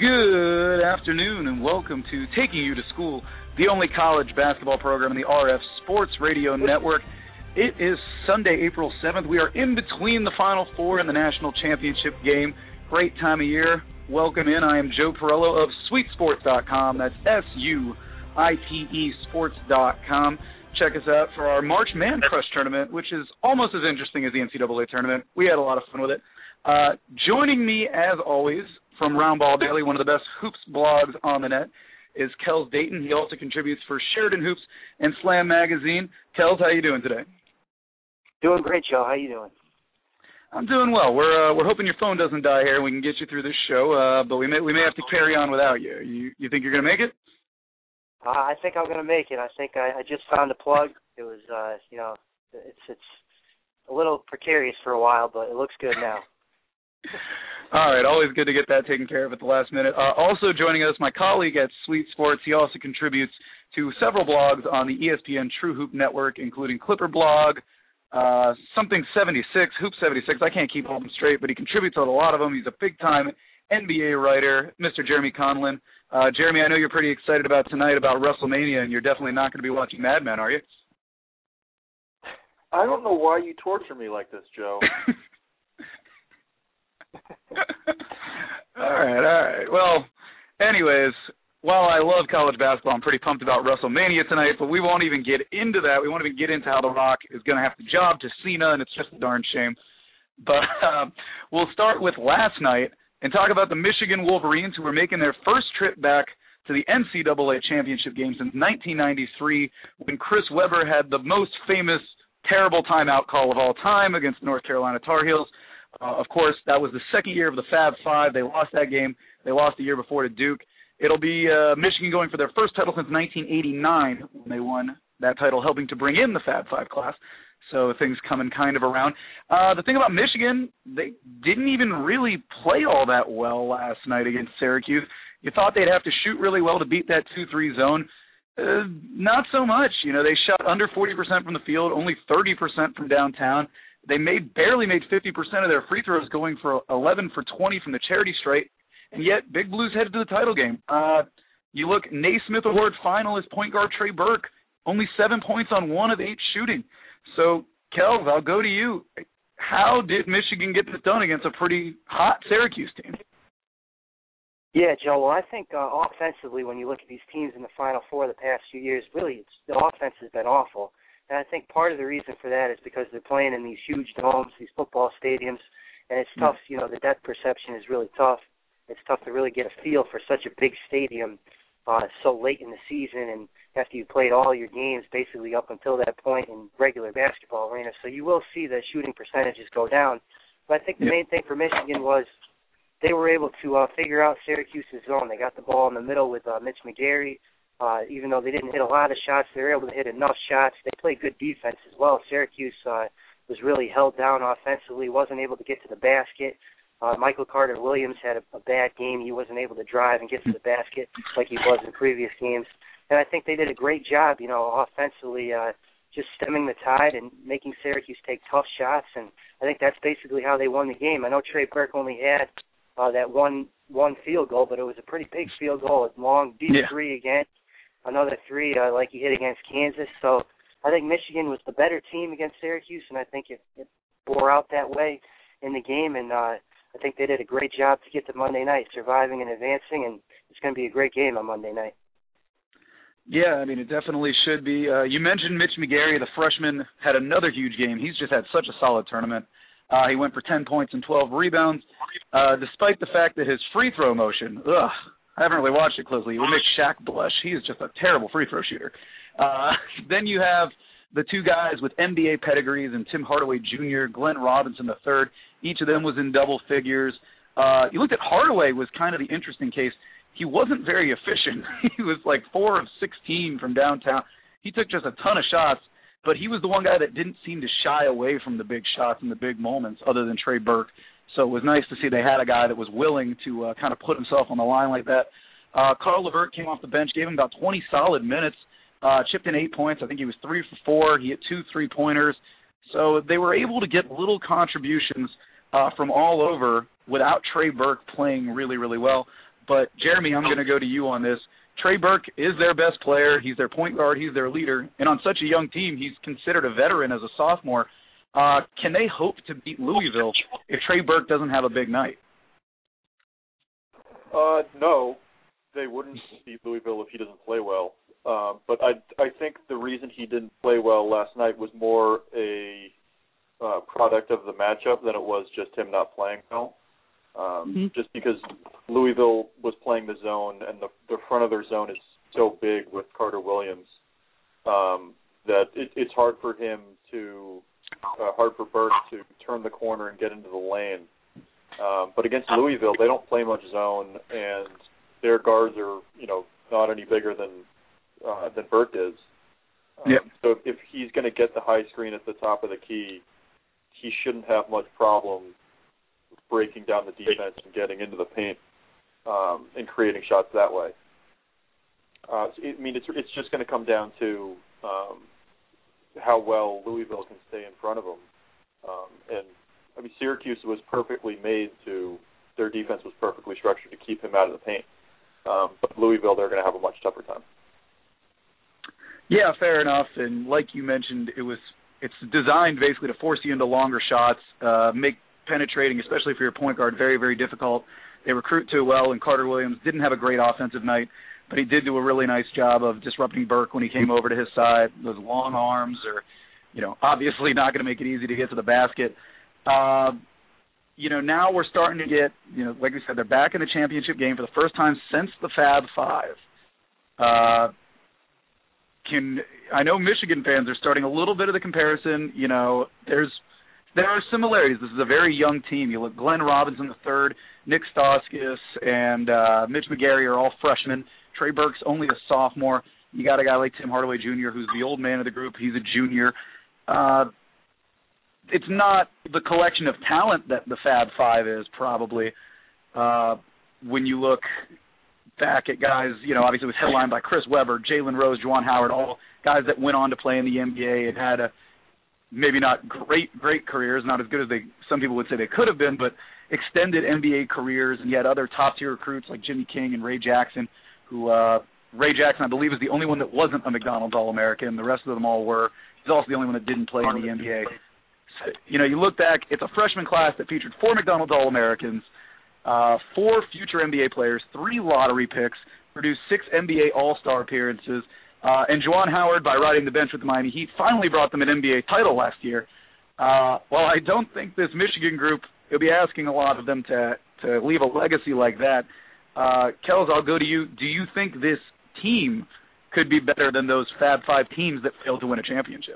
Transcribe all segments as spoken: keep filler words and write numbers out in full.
Good afternoon and welcome to Taking You to School, the only college basketball program in the R F Sports Radio Network. It is Sunday, April seventh. We are in between the Final Four and the National Championship game. Great time of year. Welcome in. I am Joe Perello of Sweet Sports dot com. That's S U I T E sports dot com. Check us out for our March Man Crush tournament, which is almost as interesting as the N C double A tournament. We had a lot of fun with it. Uh, joining me, as always, from Roundball Daily, one of the best hoops blogs on the net, is Kels Dayton. He also contributes for Sheridan Hoops and Slam Magazine. Kels, how you doing today? Doing great, Joe. How you doing? I'm doing well. We're uh, we're hoping your phone doesn't die here and we can get you through this show, uh, but we may we may have to carry on without you. You you think you're going to make it? Uh, I think I'm going to make it. I think I, I just found a plug. It was, uh, you know, it's it's a little precarious for a while, but it looks good now. All right, always good to get that taken care of at the last minute. Uh, also joining us, my colleague at Sweet Sports. He also contributes to several blogs on the E S P N True Hoop Network, including Clipper Blog, uh, something seventy-six, Hoop seventy-six. I can't keep all of them straight, but he contributes on a lot of them. He's a big-time N B A writer, Mister Jeremy Conlon. Uh, Jeremy, I know you're pretty excited about tonight about WrestleMania, and you're definitely not going to be watching Mad Men, are you? I don't know why you torture me like this, Joe. all right, all right. Well, anyways, while I love college basketball, I'm pretty pumped about WrestleMania tonight, but we won't even get into that. We won't even get into how The Rock is going to have to job to Cena, and it's just a darn shame. But uh, we'll start with last night and talk about the Michigan Wolverines, who were making their first trip back to the N C double A championship game since nineteen ninety-three, when Chris Webber had the most famous terrible timeout call of all time against the North Carolina Tar Heels. Uh, of course, that was the second year of the Fab Five. They lost that game. They lost the year before to Duke. It'll be uh, Michigan going for their first title since nineteen eighty-nine when they won that title, helping to bring in the Fab Five class. So things coming kind of around. Uh, the thing about Michigan, they didn't even really play all that well last night against Syracuse. You thought they'd have to shoot really well to beat that two three zone. Uh, not so much. You know, they shot under forty percent from the field, only thirty percent from downtown. They made barely made fifty percent of their free throws, going for eleven for twenty from the charity stripe, and yet Big Blues headed to the title game. Uh, you look, Naismith Award finalist point guard Trey Burke, only seven points on one of eight shooting. So, Kels, I'll go to you. How did Michigan get this done against a pretty hot Syracuse team? Yeah, Joe, well, I think uh, offensively, when you look at these teams in the Final Four the past few years, really it's, the offense has been awful. And I think part of the reason for that is because they're playing in these huge domes, these football stadiums, and it's tough, you know, the depth perception is really tough. It's tough to really get a feel for such a big stadium uh, so late in the season and after you played all your games basically up until that point in regular basketball arenas. So you will see the shooting percentages go down. But I think the main thing for Michigan was they were able to uh, figure out Syracuse's zone. They got the ball in the middle with uh, Mitch McGary. Uh, even though they didn't hit a lot of shots, they were able to hit enough shots. They played good defense as well. Syracuse uh, was really held down offensively, wasn't able to get to the basket. Uh, Michael Carter-Williams had a, a bad game. He wasn't able to drive and get to the basket like he was in previous games. And I think they did a great job, you know, offensively, uh, just stemming the tide and making Syracuse take tough shots. And I think that's basically how they won the game. I know Trey Burke only had uh, that one one field goal, but it was a pretty big field goal, a long, deep yeah. three again. Another three uh, like he hit against Kansas. So I think Michigan was the better team against Syracuse, and I think it, it bore out that way in the game. And uh, I think they did a great job to get to Monday night, surviving and advancing, and it's going to be a great game on Monday night. Yeah, I mean, it definitely should be. Uh, you mentioned Mitch McGary, the freshman, had another huge game. He's just had such a solid tournament. Uh, he went for ten points and twelve rebounds, uh, despite the fact that his free throw motion, ugh, I haven't really watched it closely. It would make Shaq blush. He is just a terrible free throw shooter. Uh, then you have the two guys with N B A pedigrees and Tim Hardaway Junior, Glenn Robinson the third. Each of them was in double figures. Uh, you looked at Hardaway was kind of the interesting case. He wasn't very efficient. He was like four of sixteen from downtown. He took just a ton of shots, but he was the one guy that didn't seem to shy away from the big shots and the big moments other than Trey Burke. So it was nice to see they had a guy that was willing to uh, kind of put himself on the line like that. Uh, Carl Levert came off the bench, gave him about twenty solid minutes, uh, chipped in eight points. I think he was three for four. He hit two three-pointers. So they were able to get little contributions uh, from all over without Trey Burke playing really, really well. But, Jeremy, I'm going to go to you on this. Trey Burke is their best player. He's their point guard. He's their leader. And on such a young team, he's considered a veteran as a sophomore. Uh, can they hope to beat Louisville if Trey Burke doesn't have a big night? Uh, no, they wouldn't beat Louisville if he doesn't play well. Um, but I, I think the reason he didn't play well last night was more a uh, product of the matchup than it was just him not playing well. Um, mm-hmm. Just because Louisville was playing the zone, and the, the front of their zone is so big with Carter Williams um, that it, it's hard for him to, uh, hard for Burke to turn the corner and get into the lane. Um, but against Louisville, they don't play much zone, and their guards are, you know, not any bigger than uh, than Burke is. Um, yep. So if, if he's going to get the high screen at the top of the key, he shouldn't have much problem breaking down the defense and getting into the paint um, and creating shots that way. Uh, so, I mean, it's it's just going to come down to um, how well Louisville can stay in front of them. Um, and, I mean, Syracuse was perfectly made to, their defense was perfectly structured to keep him out of the paint. Um, but Louisville, they're going to have a much tougher time. Yeah, fair enough. And like you mentioned, it was it's designed basically to force you into longer shots, uh, make penetrating, especially for your point guard, very, very difficult. They recruit too well, and Carter Williams didn't have a great offensive night, but he did do a really nice job of disrupting Burke when he came over to his side. Those long arms are, you know, obviously not going to make it easy to get to the basket. Uh, you know, now we're starting to get, you know, like we said, they're back in the championship game for the first time since the Fab Five. Uh, can I know Michigan fans are starting a little bit of the comparison. You know, there's there are similarities. This is a very young team. You look, Glenn Robinson the third, Nick Stauskas, and uh, Mitch McGarry are all freshmen. Trey Burke's only a sophomore. You got a guy like Tim Hardaway Junior, who's the old man of the group. He's a junior. Uh, it's not the collection of talent that the Fab Five is, probably. Uh, when you look back at guys, you know, obviously it was headlined by Chris Webber, Jalen Rose, Juwan Howard, all guys that went on to play in the N B A and had a maybe not great, great careers, not as good as they some people would say they could have been, but extended N B A careers, and yet other top-tier recruits like Jimmy King and Ray Jackson, who uh, Ray Jackson, I believe, is the only one that wasn't a McDonald's All-American. The rest of them all were. He's also the only one that didn't play in the N B A. So, you know, you look back, it's a freshman class that featured four McDonald's All-Americans, uh, four future N B A players, three lottery picks, produced six N B A All-Star appearances, uh, and Juwan Howard, by riding the bench with the Miami Heat, finally brought them an N B A title last year. Uh, well, I don't think this Michigan group, it'll be asking a lot of them to, to leave a legacy like that. Uh, Kels, I'll go to you. Do you think this team could be better than those Fab Five teams that failed to win a championship?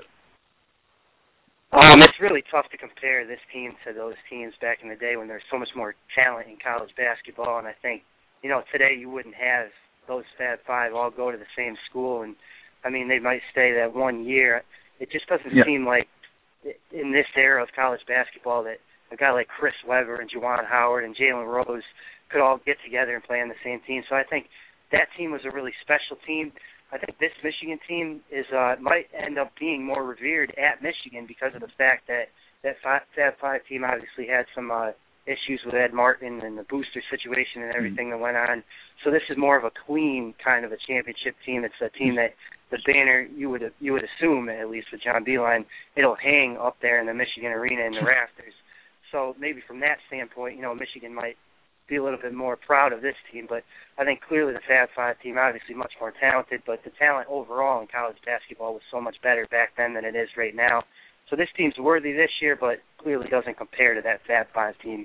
Um, it's really tough to compare this team to those teams back in the day when there's so much more talent in college basketball, and I think, you know, today you wouldn't have those Fab Five all go to the same school, and, I mean, they might stay that one year. It just doesn't yeah. seem like in this era of college basketball that a guy like Chris Webber and Juwan Howard and Jalen Rose could all get together and play on the same team. So I think that team was a really special team. I think this Michigan team is uh, might end up being more revered at Michigan because of the fact that that Fab Five team obviously had some uh, issues with Ed Martin and the booster situation and everything mm-hmm. that went on. So this is more of a clean kind of a championship team. It's a team that the banner, you would you would assume, at least with John Beilein, it'll hang up there in the Michigan arena in the rafters. So maybe from that standpoint, you know, Michigan might be a little bit more proud of this team, but I think clearly the Fab Five team, obviously much more talented, but the talent overall in college basketball was so much better back then than it is right now. So this team's worthy this year, but clearly doesn't compare to that Fab Five team.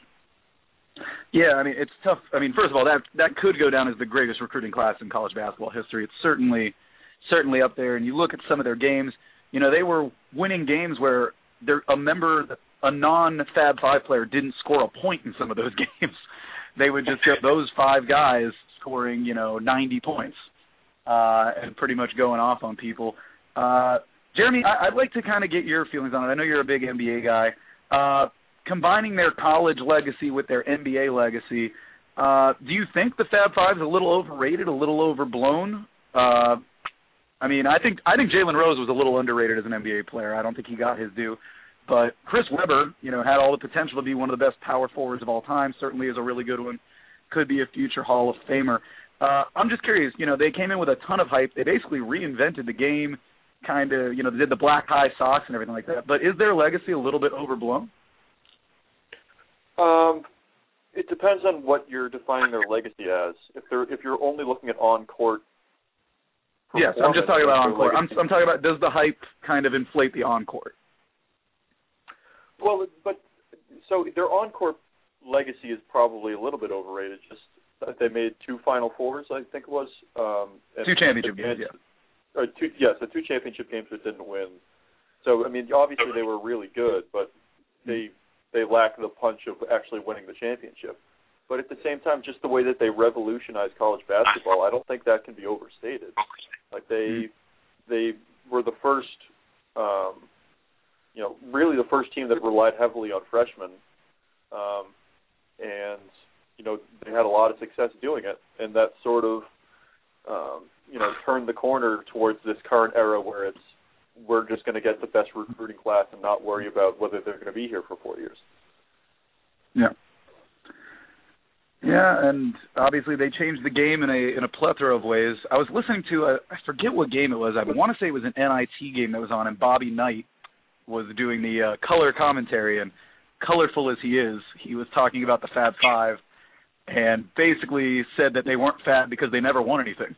Yeah, I mean, it's tough. I mean, first of all, that that could go down as the greatest recruiting class in college basketball history. It's certainly certainly up there, and you look at some of their games, you know, they were winning games where they're a member, a non-Fab Five player didn't score a point in some of those games. They would just get those five guys scoring, you know, ninety points uh, and pretty much going off on people. Uh, Jeremy, I, I'd like to kind of get your feelings on it. I know you're a big N B A guy. Uh, combining their college legacy with their N B A legacy, uh, do you think the Fab Five is a little overrated, a little overblown? Uh, I mean, I think I think Jalen Rose was a little underrated as an N B A player. I don't think he got his due. But Chris Webber, you know, had all the potential to be one of the best power forwards of all time, certainly is a really good one. could be a future Hall of Famer. Uh, I'm just curious, you know, they came in with a ton of hype. They basically reinvented the game, kind of, you know, they did the black high socks and everything like that. But is their legacy a little bit overblown? Um, it depends on what you're defining their legacy as. If they're if you're only looking at on-court. Yes, I'm just talking about on-court. I'm, I'm talking about, does the hype kind of inflate the on-court? Well, but so their on-court legacy is probably a little bit overrated. Just that they made two Final Fours, I think it was. Um, two championship games, yeah. Or two, yes, the two championship games that didn't win. So I mean, obviously they were really good, but they they lack the punch of actually winning the championship. But at the same time, just the way that they revolutionized college basketball, I don't think that can be overstated. Like they they were the first, um, you know, really the first team that relied heavily on freshmen, um, and you know they had a lot of success doing it, and that sort of um, you know turned the corner towards this current era where it's we're just going to get the best recruiting class and not worry about whether they're going to be here for four years. Yeah. Yeah, and obviously they changed the game in a in a plethora of ways. I was listening to, a, I forget what game it was. I want to say it was an N I T game that was on, and Bobby Knight was doing the uh, color commentary, and colorful as he is, he was talking about the Fab Five, and basically said that they weren't fat because they never won anything.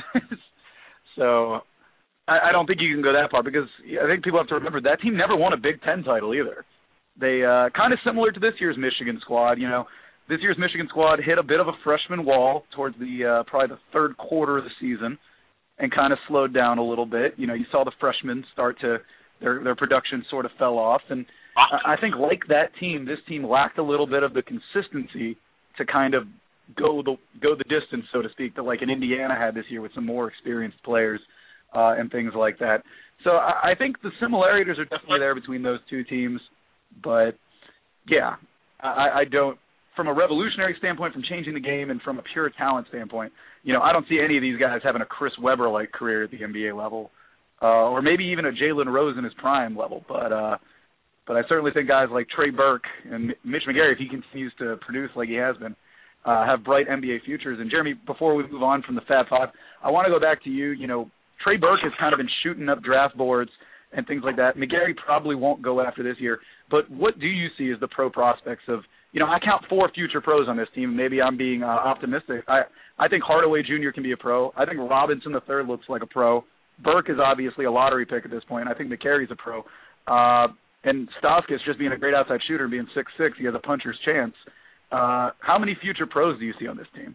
So I, I don't think you can go that far, because I think people have to remember that team never won a Big Ten title either. They uh, kind of similar to this year's Michigan squad, you know. This year's Michigan squad hit a bit of a freshman wall towards the uh, probably the third quarter of the season, and kind of slowed down a little bit. You know, you saw the freshmen start to their their production sort of fell off, and I, I think like that team, this team lacked a little bit of the consistency to kind of go the go the distance, so to speak, that like an Indiana had this year with some more experienced players uh, and things like that. So I, I think the similarities are definitely there between those two teams, but yeah, I, I don't. From a revolutionary standpoint, from changing the game, and from a pure talent standpoint, you know, I don't see any of these guys having a Chris Webber-like career at the N B A level, uh, or maybe even a Jalen Rose in his prime level. But uh, but I certainly think guys like Trey Burke and Mitch McGary, if he continues to produce like he has been, uh, have bright N B A futures. And Jeremy, before we move on from the Fab Five, I want to go back to you. You know, Trey Burke has kind of been shooting up draft boards and things like that. McGary probably won't go after this year. But what do you see as the pro prospects of, you know, I count four future pros on this team. Maybe I'm being uh, optimistic. I, I think Hardaway Junior can be a pro. I think Robinson the third looks like a pro. Burke is obviously a lottery pick at this point. I think McCary's a pro. Uh, and Stauskas just being a great outside shooter and being six foot six, he has a puncher's chance. Uh, how many future pros do you see on this team?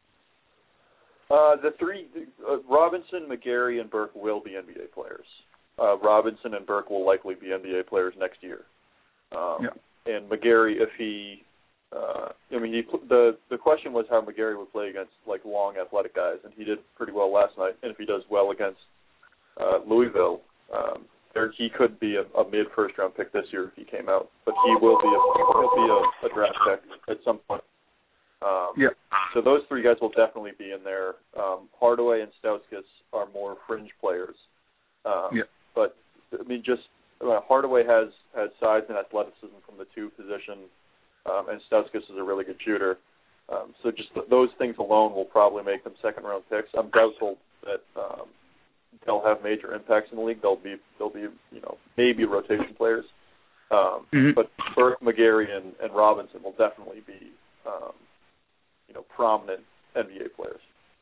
Uh, the three, uh, Robinson, McGary, and Burke will be N B A players. Uh, Robinson and Burke will likely be N B A players next year. Um, yeah. And McGary, if he, uh, I mean, he, the the question was how McGary would play against like long athletic guys, and he did pretty well last night. And if he does well against uh, Louisville, um, there he could be a, a mid first round pick this year if he came out. But he will be a he'll be a, a draft pick at some point. Um, yeah. So those three guys will definitely be in there. Um, Hardaway and Stauskas are more fringe players. Um, yeah. But I mean, just. Uh, Hardaway has, has size and athleticism from the two position, um, and Stauskas is a really good shooter. Um, so just th- those things alone will probably make them second-round picks. I'm doubtful that um, they'll have major impacts in the league. They'll be they'll be you know maybe rotation players, um, mm-hmm. but Burke, McGary, and, and Robinson will definitely be um, you know prominent N B A players.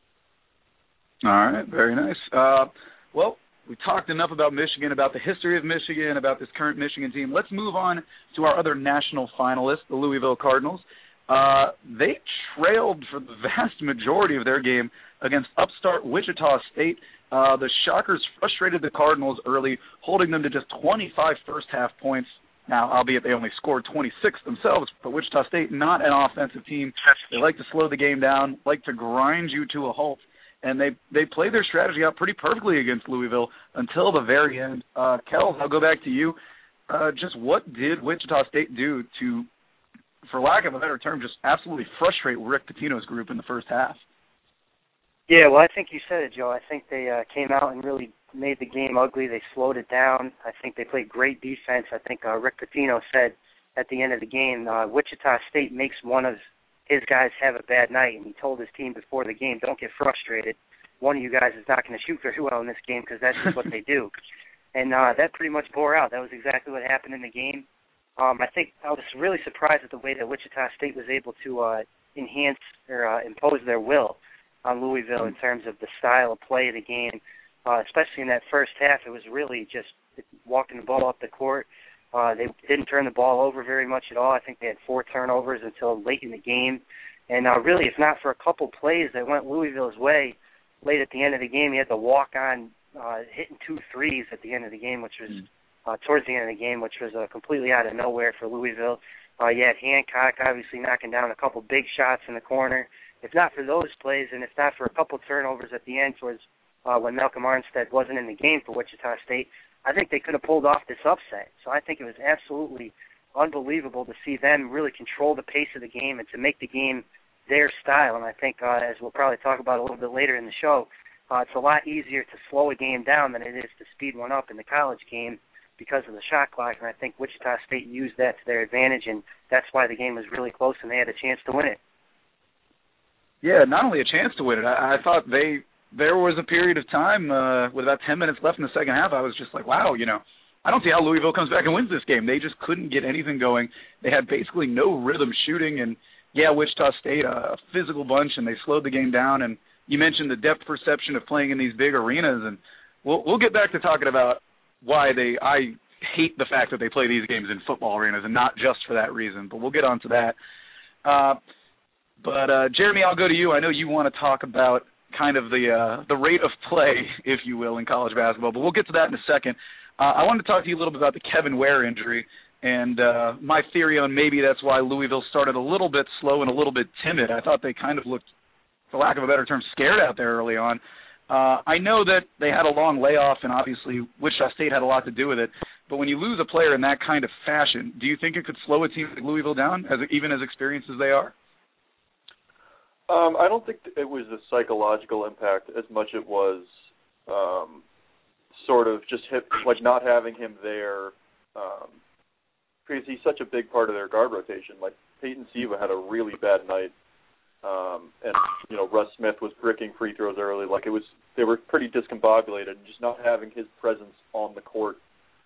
All right, very nice. Uh, well. We talked enough about Michigan, about the history of Michigan, about this current Michigan team. Let's move on to our other national finalists, the Louisville Cardinals. Uh, they trailed for the vast majority of their game against upstart Wichita State. Uh, the Shockers frustrated the Cardinals early, holding them to just twenty-five first-half points. Now, albeit they only scored twenty-six themselves, but Wichita State, not an offensive team. They like to slow the game down, like to grind you to a halt. And they, they played their strategy out pretty perfectly against Louisville until the very end. Uh, Kels, I'll go back to you. Uh, just what did Wichita State do to, for lack of a better term, just absolutely frustrate Rick Pitino's group in the first half? Yeah, well, I think you said it, Joe. I think they uh, came out and really made the game ugly. They slowed it down. I think they played great defense. I think uh, Rick Pitino said at the end of the game, uh, Wichita State makes one of his guys have a bad night, and he told his team before the game, don't get frustrated. One of you guys is not going to shoot very well in this game because that's just what they do. And uh, that pretty much bore out. That was exactly what happened in the game. Um, I think I was really surprised at the way that Wichita State was able to uh, enhance or uh, impose their will on Louisville in terms of the style of play of the game, uh, especially in that first half. It was really just walking the ball up the court. Uh, they didn't turn the ball over very much at all. I think they had four turnovers until late in the game. And uh, really, if not for a couple plays that went Louisville's way late at the end of the game, he had the walk-on uh, hitting two threes at the end of the game, which was uh, towards the end of the game, which was uh, completely out of nowhere for Louisville. Uh, you had Hancock obviously knocking down a couple big shots in the corner. If not for those plays, and if not for a couple turnovers at the end towards uh, when Malcolm Armstead wasn't in the game for Wichita State, I think they could have pulled off this upset. So I think it was absolutely unbelievable to see them really control the pace of the game and to make the game their style. And I think, uh, as we'll probably talk about a little bit later in the show, uh, it's a lot easier to slow a game down than it is to speed one up in the college game because of the shot clock. And I think Wichita State used that to their advantage, and that's why the game was really close and they had a chance to win it. Yeah, not only a chance to win it, I, I thought they there was a period of time uh, with about ten minutes left in the second half. I was just like, wow, you know, I don't see how Louisville comes back and wins this game. They just couldn't get anything going. They had basically no rhythm shooting, and yeah, Wichita State, a physical bunch, and they slowed the game down. And you mentioned the depth perception of playing in these big arenas, and we'll we'll get back to talking about why they I hate the fact that they play these games in football arenas, and not just for that reason. But we'll get on to that. Uh, but uh, Jeremy, I'll go to you. I know you want to talk about kind of the uh, the rate of play, if you will, in college basketball, but we'll get to that in a second. Uh, I wanted to talk to you a little bit about the Kevin Ware injury, and uh, my theory on maybe that's why Louisville started a little bit slow and a little bit timid. I thought they kind of looked, for lack of a better term, scared out there early on. Uh, I know that they had a long layoff, and obviously Wichita State had a lot to do with it, but when you lose a player in that kind of fashion, do you think it could slow a team like Louisville down, as even as experienced as they are? Um, I don't think it was a psychological impact as much as it was um, sort of just hit, like not having him there um, because he's such a big part of their guard rotation. Like Peyton Siva had a really bad night, um, and you know Russ Smith was bricking free throws early. Like it was, they were pretty discombobulated, and just not having his presence on the court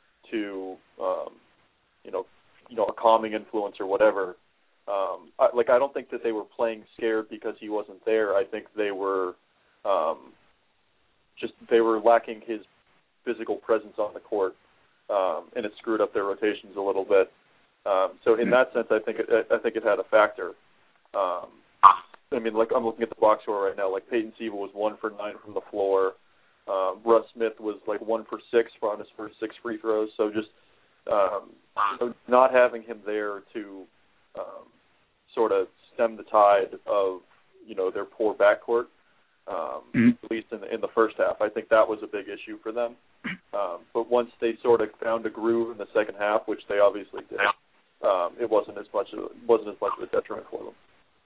to um, you know you know a calming influence or whatever. Um, I, like I don't think that they were playing scared because he wasn't there. I think they were um, just they were lacking his physical presence on the court, um, and it screwed up their rotations a little bit. Um, so in that sense, I think it, I think it had a factor. Um, I mean, like I'm looking at the box score right now. Like Peyton Siva was one for nine from the floor. Um, Russ Smith was like one for six on his first six free throws. So just um, you know, not having him there to um, sort of stem the tide of, you know, their poor backcourt, um, mm-hmm. at least in the, in the first half. I think that was a big issue for them. Um, but once they sort of found a groove in the second half, which they obviously did, um, it wasn't as much of, wasn't as much of a detriment for them.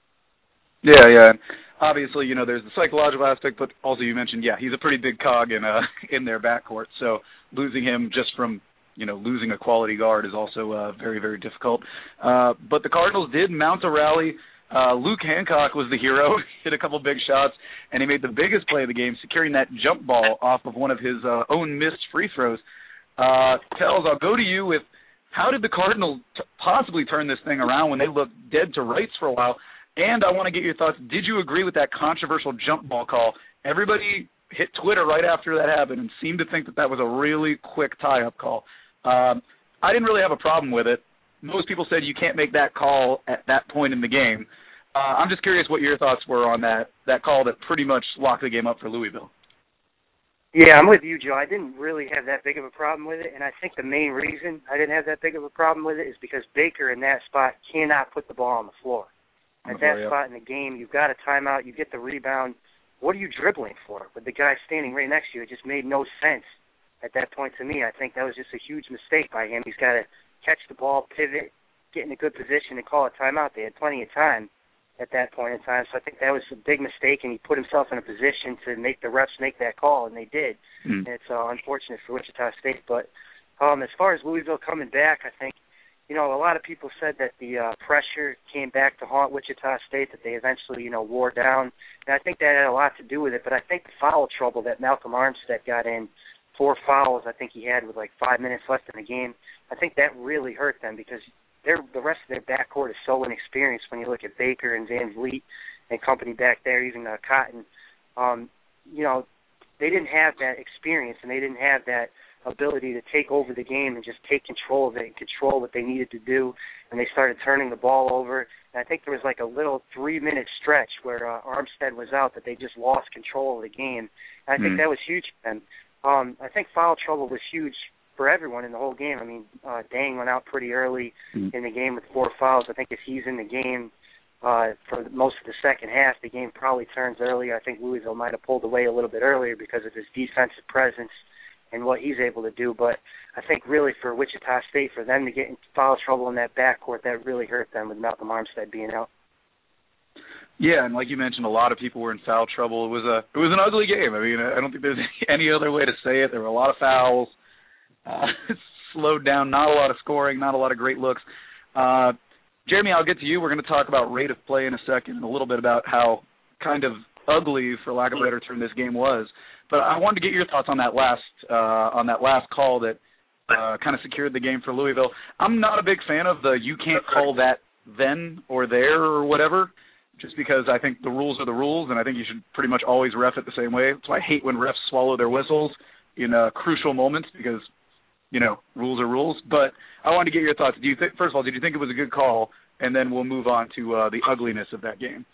Yeah, yeah. Obviously, you know, there's the psychological aspect, but also you mentioned, yeah, he's a pretty big cog in uh, in their backcourt. So losing him just from, you know, losing a quality guard is also uh, very, very difficult. Uh, but the Cardinals did mount a rally. Uh, Luke Hancock was the hero, hit a couple big shots, and he made the biggest play of the game, securing that jump ball off of one of his uh, own missed free throws. Uh, Tells, I'll go to you with, how did the Cardinals t- possibly turn this thing around when they looked dead to rights for a while? And I want to get your thoughts. Did you agree with that controversial jump ball call? Everybody hit Twitter right after that happened and seemed to think that that was a really quick tie-up call. Um, I didn't really have a problem with it. Most people said you can't make that call at that point in the game. Uh, I'm just curious what your thoughts were on that, that call that pretty much locked the game up for Louisville. Yeah, I'm with you, Joe. I didn't really have that big of a problem with it, and I think the main reason I didn't have that big of a problem with it is because Baker in that spot cannot put the ball on the floor. At that yeah. spot in the game, you've got a timeout, you get the rebound. What are you dribbling for? With the guy standing right next to you, it just made no sense at that point to me. I think that was just a huge mistake by him. He's got to catch the ball, pivot, get in a good position, and call a timeout. They had plenty of time at that point in time, so I think that was a big mistake, and he put himself in a position to make the refs make that call, and they did. Mm. And it's uh, unfortunate for Wichita State. But um, as far as Louisville coming back, I think you know, a lot of people said that the uh, pressure came back to haunt Wichita State, that they eventually, you know, wore down. And I think that had a lot to do with it. But I think the foul trouble that Malcolm Armstead got in, four fouls I think he had with like five minutes left in the game, I think that really hurt them because they're, the rest of their backcourt is so inexperienced when you look at Baker and Van Vliet and company back there, even uh, Cotton. Um, you know, they didn't have that experience and they didn't have that ability to take over the game and just take control of it and control what they needed to do, and they started turning the ball over. And I think there was like a little three-minute stretch where uh, Armstead was out that they just lost control of the game. And I mm. think that was huge for them. Um, I think foul trouble was huge for everyone in the whole game. I mean, uh, Dang went out pretty early mm. in the game with four fouls. I think if he's in the game uh, for most of the second half, the game probably turns earlier. I think Louisville might have pulled away a little bit earlier because of his defensive presence and what he's able to do. But I think really for Wichita State, for them to get in foul trouble in that backcourt, that really hurt them with Malcolm Armstead being out. Yeah, and like you mentioned, a lot of people were in foul trouble. It was a it was an ugly game. I mean, I don't think there's any other way to say it. There were a lot of fouls. Uh, it slowed down, not a lot of scoring, not a lot of great looks. Uh, Jeremy, I'll get to you. We're going to talk about rate of play in a second and a little bit about how kind of ugly, for lack of a better term, this game was. But I wanted to get your thoughts on that last uh, on that last call that uh, kind of secured the game for Louisville. I'm not a big fan of the you can't call that then or there or whatever, just because I think the rules are the rules, and I think you should pretty much always ref it the same way. That's why I hate when refs swallow their whistles in uh, crucial moments because, you know, rules are rules. But I wanted to get your thoughts. Do you think, first of all, did you think it was a good call? And then we'll move on to uh, the ugliness of that game.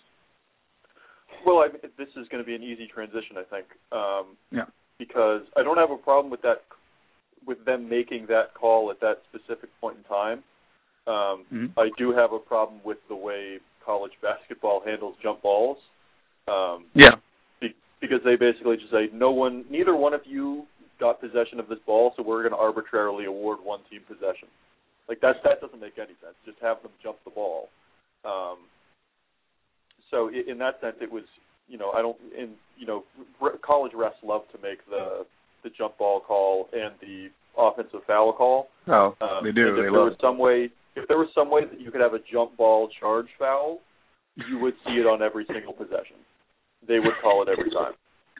Well, I, this is going to be an easy transition, I think, um, yeah. because I don't have a problem with that, with them making that call at that specific point in time. Um, mm-hmm. I do have a problem with the way college basketball handles jump balls. Um, yeah. Be, because they basically just say, no one, neither one of you got possession of this ball, so we're going to arbitrarily award one team possession. Like that, that doesn't make any sense. Just have them jump the ball. Um, So in that sense, it was, you know, I don't, in, you know, college refs love to make the the jump ball call and the offensive foul call. Oh, um, they do. If they there love was some way, if there was some way that you could have a jump ball charge foul, you would see it on every single possession. They would call it every time.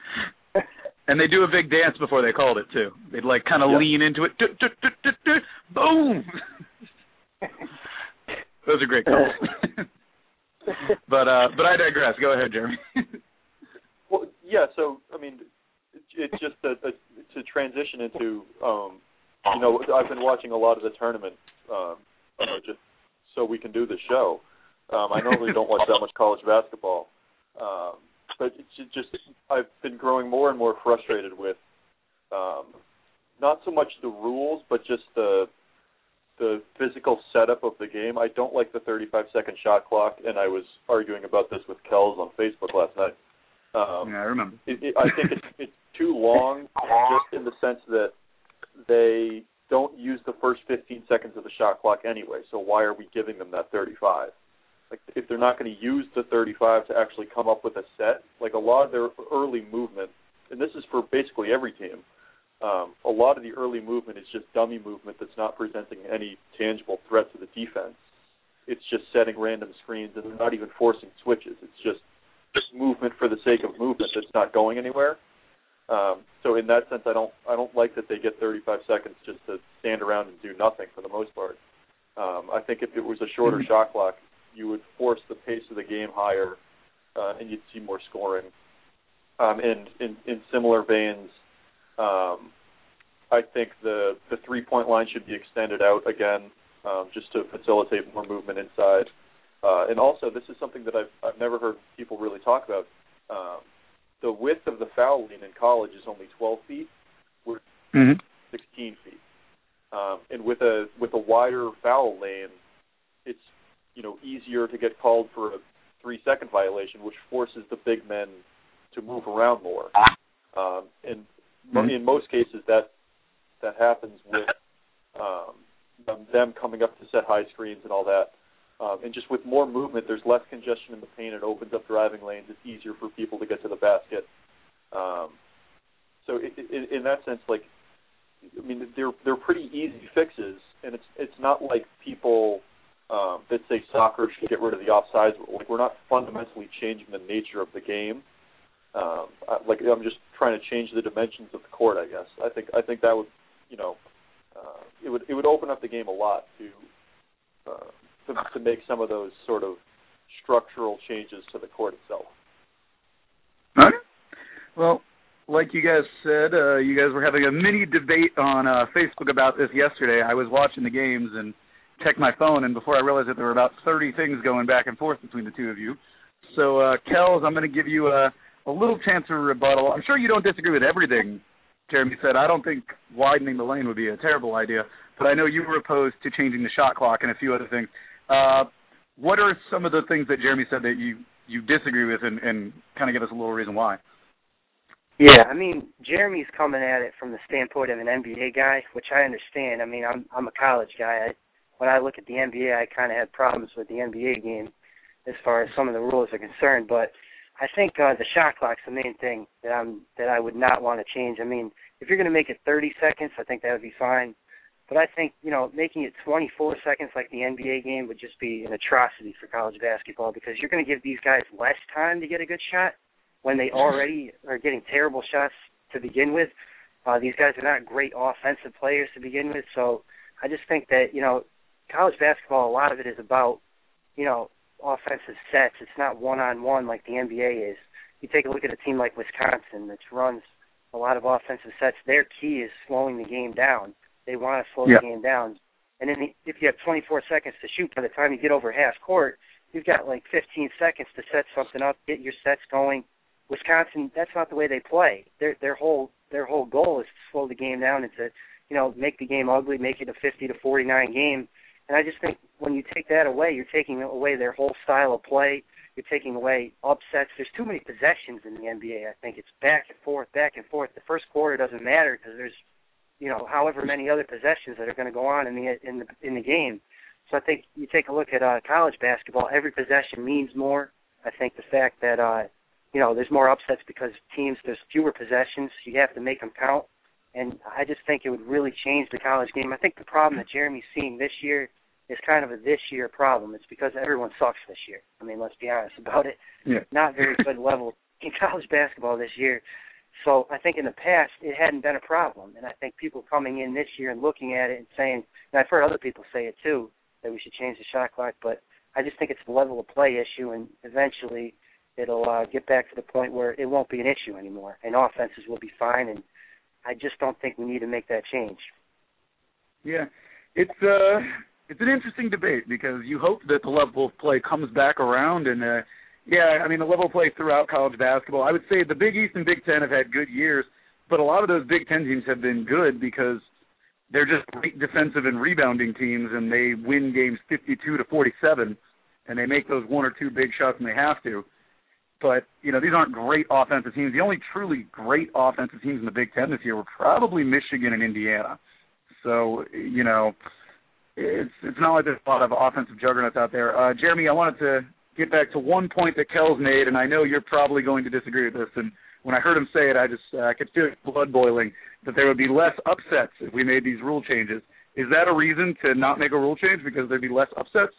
And they do a big dance before they called it too. They'd like kind of yep. lean into it. Du, du, du, du, du, boom. Those are great calls. But uh, but I digress. Go ahead, Jeremy. Well, yeah. So I mean, it's just a, a, to transition into, um, you know, I've been watching a lot of the tournament, um, you know, just so we can do the show. Um, I normally don't watch that much college basketball, um, but it's just I've been growing more and more frustrated with um, not so much the rules, but just the the physical setup of the game. I don't like the thirty-five second shot clock, and I was arguing about this with Kells on Facebook last night. Um, yeah, I remember. It, it, I think it's, it's too long, just in the sense that they don't use the first fifteen seconds of the shot clock anyway, so why are we giving them that thirty-five? Like, if they're not going to use the thirty-five to actually come up with a set, like a lot of their early movement, and this is for basically every team, Um, a lot of the early movement is just dummy movement that's not presenting any tangible threat to the defense. It's just setting random screens, and they're not even forcing switches. It's just, just movement for the sake of movement that's not going anywhere. Um, so in that sense, I don't I don't like that they get thirty-five seconds just to stand around and do nothing for the most part. Um, I think if it was a shorter mm-hmm. shot clock, you would force the pace of the game higher, uh, and you'd see more scoring. Um, and in, in similar veins, Um, I think the, the three-point line should be extended out again, um, just to facilitate more movement inside. Uh, and also, this is something that I've I've never heard people really talk about. Um, the width of the foul lane in college is only twelve feet. We're mm-hmm. sixteen feet. Um, and with a with a wider foul lane, it's you know easier to get called for a three-second violation, which forces the big men to move around more. Um, and mm-hmm. in most cases, that that happens with um, them coming up to set high screens and all that. Um, and just with more movement, there's less congestion in the paint. It opens up driving lanes. It's easier for people to get to the basket. Um, so it, it, in that sense, like, I mean, they're they're pretty easy fixes. and it's it's not like people um, that say soccer should get rid of the offsides. Like, we're not fundamentally changing the nature of the game. Um, I, like I'm just trying to change the dimensions of the court, I guess. I think I think that would, you know, uh, it would it would open up the game a lot to, uh, to to make some of those sort of structural changes to the court itself. All right. Well, like you guys said, uh, you guys were having a mini debate on uh, Facebook about this yesterday. I was watching the games and checked my phone, and before I realized that there were about thirty things going back and forth between the two of you. So, uh, Kels, I'm going to give you a, a little chance for rebuttal. I'm sure you don't disagree with everything Jeremy said. I don't think widening the lane would be a terrible idea, but I know you were opposed to changing the shot clock and a few other things. Uh, what are some of the things that Jeremy said that you, you disagree with, and, and kind of give us a little reason why? Yeah, I mean, Jeremy's coming at it from the standpoint of an N B A guy, which I understand. I mean, I'm I'm a college guy. I, when I look at the N B A, I kind of had problems with the N B A game as far as some of the rules are concerned. But I think uh, the shot clock's the main thing that I'm that I would not want to change. I mean, if you're going to make it thirty seconds, I think that would be fine. But I think, you know, making it twenty-four seconds like the N B A game would just be an atrocity for college basketball, because you're going to give these guys less time to get a good shot when they already are getting terrible shots to begin with. Uh, these guys are not great offensive players to begin with. So I just think that, you know, college basketball, a lot of it is about, you know, offensive sets. It's not one-on-one like the N B A is. You take a look at a team like Wisconsin that runs a lot of offensive sets. Their key is slowing the game down. They want to slow yeah. the game down. And then the, if you have twenty-four seconds to shoot, by the time you get over half court, you've got like fifteen seconds to set something up, get your sets going. Wisconsin, that's not the way they play. Their their whole their whole goal is to slow the game down and to, you know, make the game ugly, make it a fifty to forty-nine game. And I just think when you take that away, you're taking away their whole style of play. You're taking away upsets. There's too many possessions in the N B A. I think it's back and forth, back and forth. The first quarter doesn't matter because there's, you know, however many other possessions that are going to go on in the in the in the game. So I think you take a look at uh, college basketball. Every possession means more. I think the fact that uh, you know, there's more upsets because teams, there's fewer possessions. You have to make them count. And I just think it would really change the college game. I think the problem that Jeremy's seeing this year is kind of a this year problem. It's because everyone sucks this year. I mean, let's be honest about it. Yeah. Not very good level in college basketball this year. So I think in the past it hadn't been a problem. And I think people coming in this year and looking at it and saying, and I've heard other people say it too, that we should change the shot clock, but I just think it's the level of play issue, and eventually it'll uh, get back to the point where it won't be an issue anymore, and offenses will be fine, and I just don't think we need to make that change. Yeah, it's uh, it's an interesting debate because you hope that the level of play comes back around, and uh, yeah, I mean, the level of play throughout college basketball, I would say the Big East and Big Ten have had good years, but a lot of those Big Ten teams have been good because they're just great defensive and rebounding teams, and they win games fifty-two to forty-seven, and they make those one or two big shots when they have to. But, you know, these aren't great offensive teams. The only truly great offensive teams in the Big Ten this year were probably Michigan and Indiana. So, you know, it's it's not like there's a lot of offensive juggernauts out there. Uh, Jeremy, I wanted to get back to one point that Kel's made, and I know you're probably going to disagree with this. And when I heard him say it, I just uh, I could feel blood boiling, that there would be less upsets if we made these rule changes. Is that a reason to not make a rule change, because there'd be less upsets?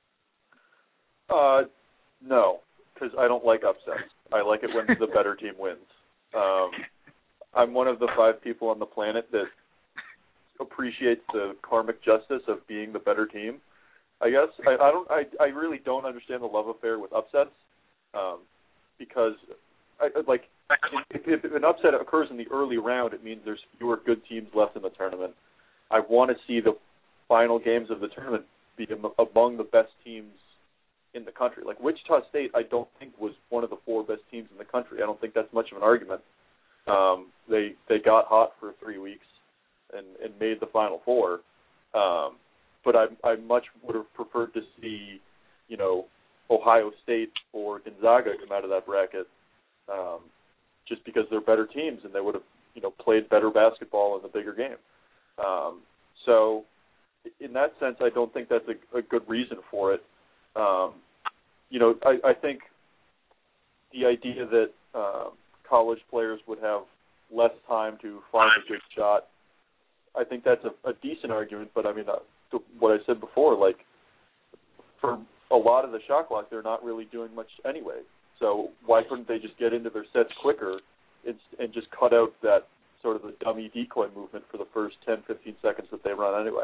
Uh, no. Because I don't like upsets. I like it when the better team wins. Um, I'm one of the five people on the planet that appreciates the karmic justice of being the better team. I guess I, I don't. I, I really don't understand the love affair with upsets, um, because I, like if, if an upset occurs in the early round, it means there's fewer good teams left in the tournament. I want to see the final games of the tournament be among the best teams in the country. Like Wichita State, I don't think was one of the four best teams in the country. I don't think that's much of an argument. Um, they they got hot for three weeks and, and made the Final Four. Um, but I I much would have preferred to see, you know, Ohio State or Gonzaga come out of that bracket, um, just because they're better teams and they would have, you know, played better basketball in the bigger game. Um, so in that sense, I don't think that's a, a good reason for it. Um, you know, I, I think the idea that uh, college players would have less time to find a good shot I think that's a, a decent argument. But I mean, uh, what I said before, like for a lot of the shot clock, they're not really doing much anyway. So why couldn't they just get into their sets quicker and, and just cut out that sort of the dummy decoy movement for the first ten, fifteen seconds that they run anyway?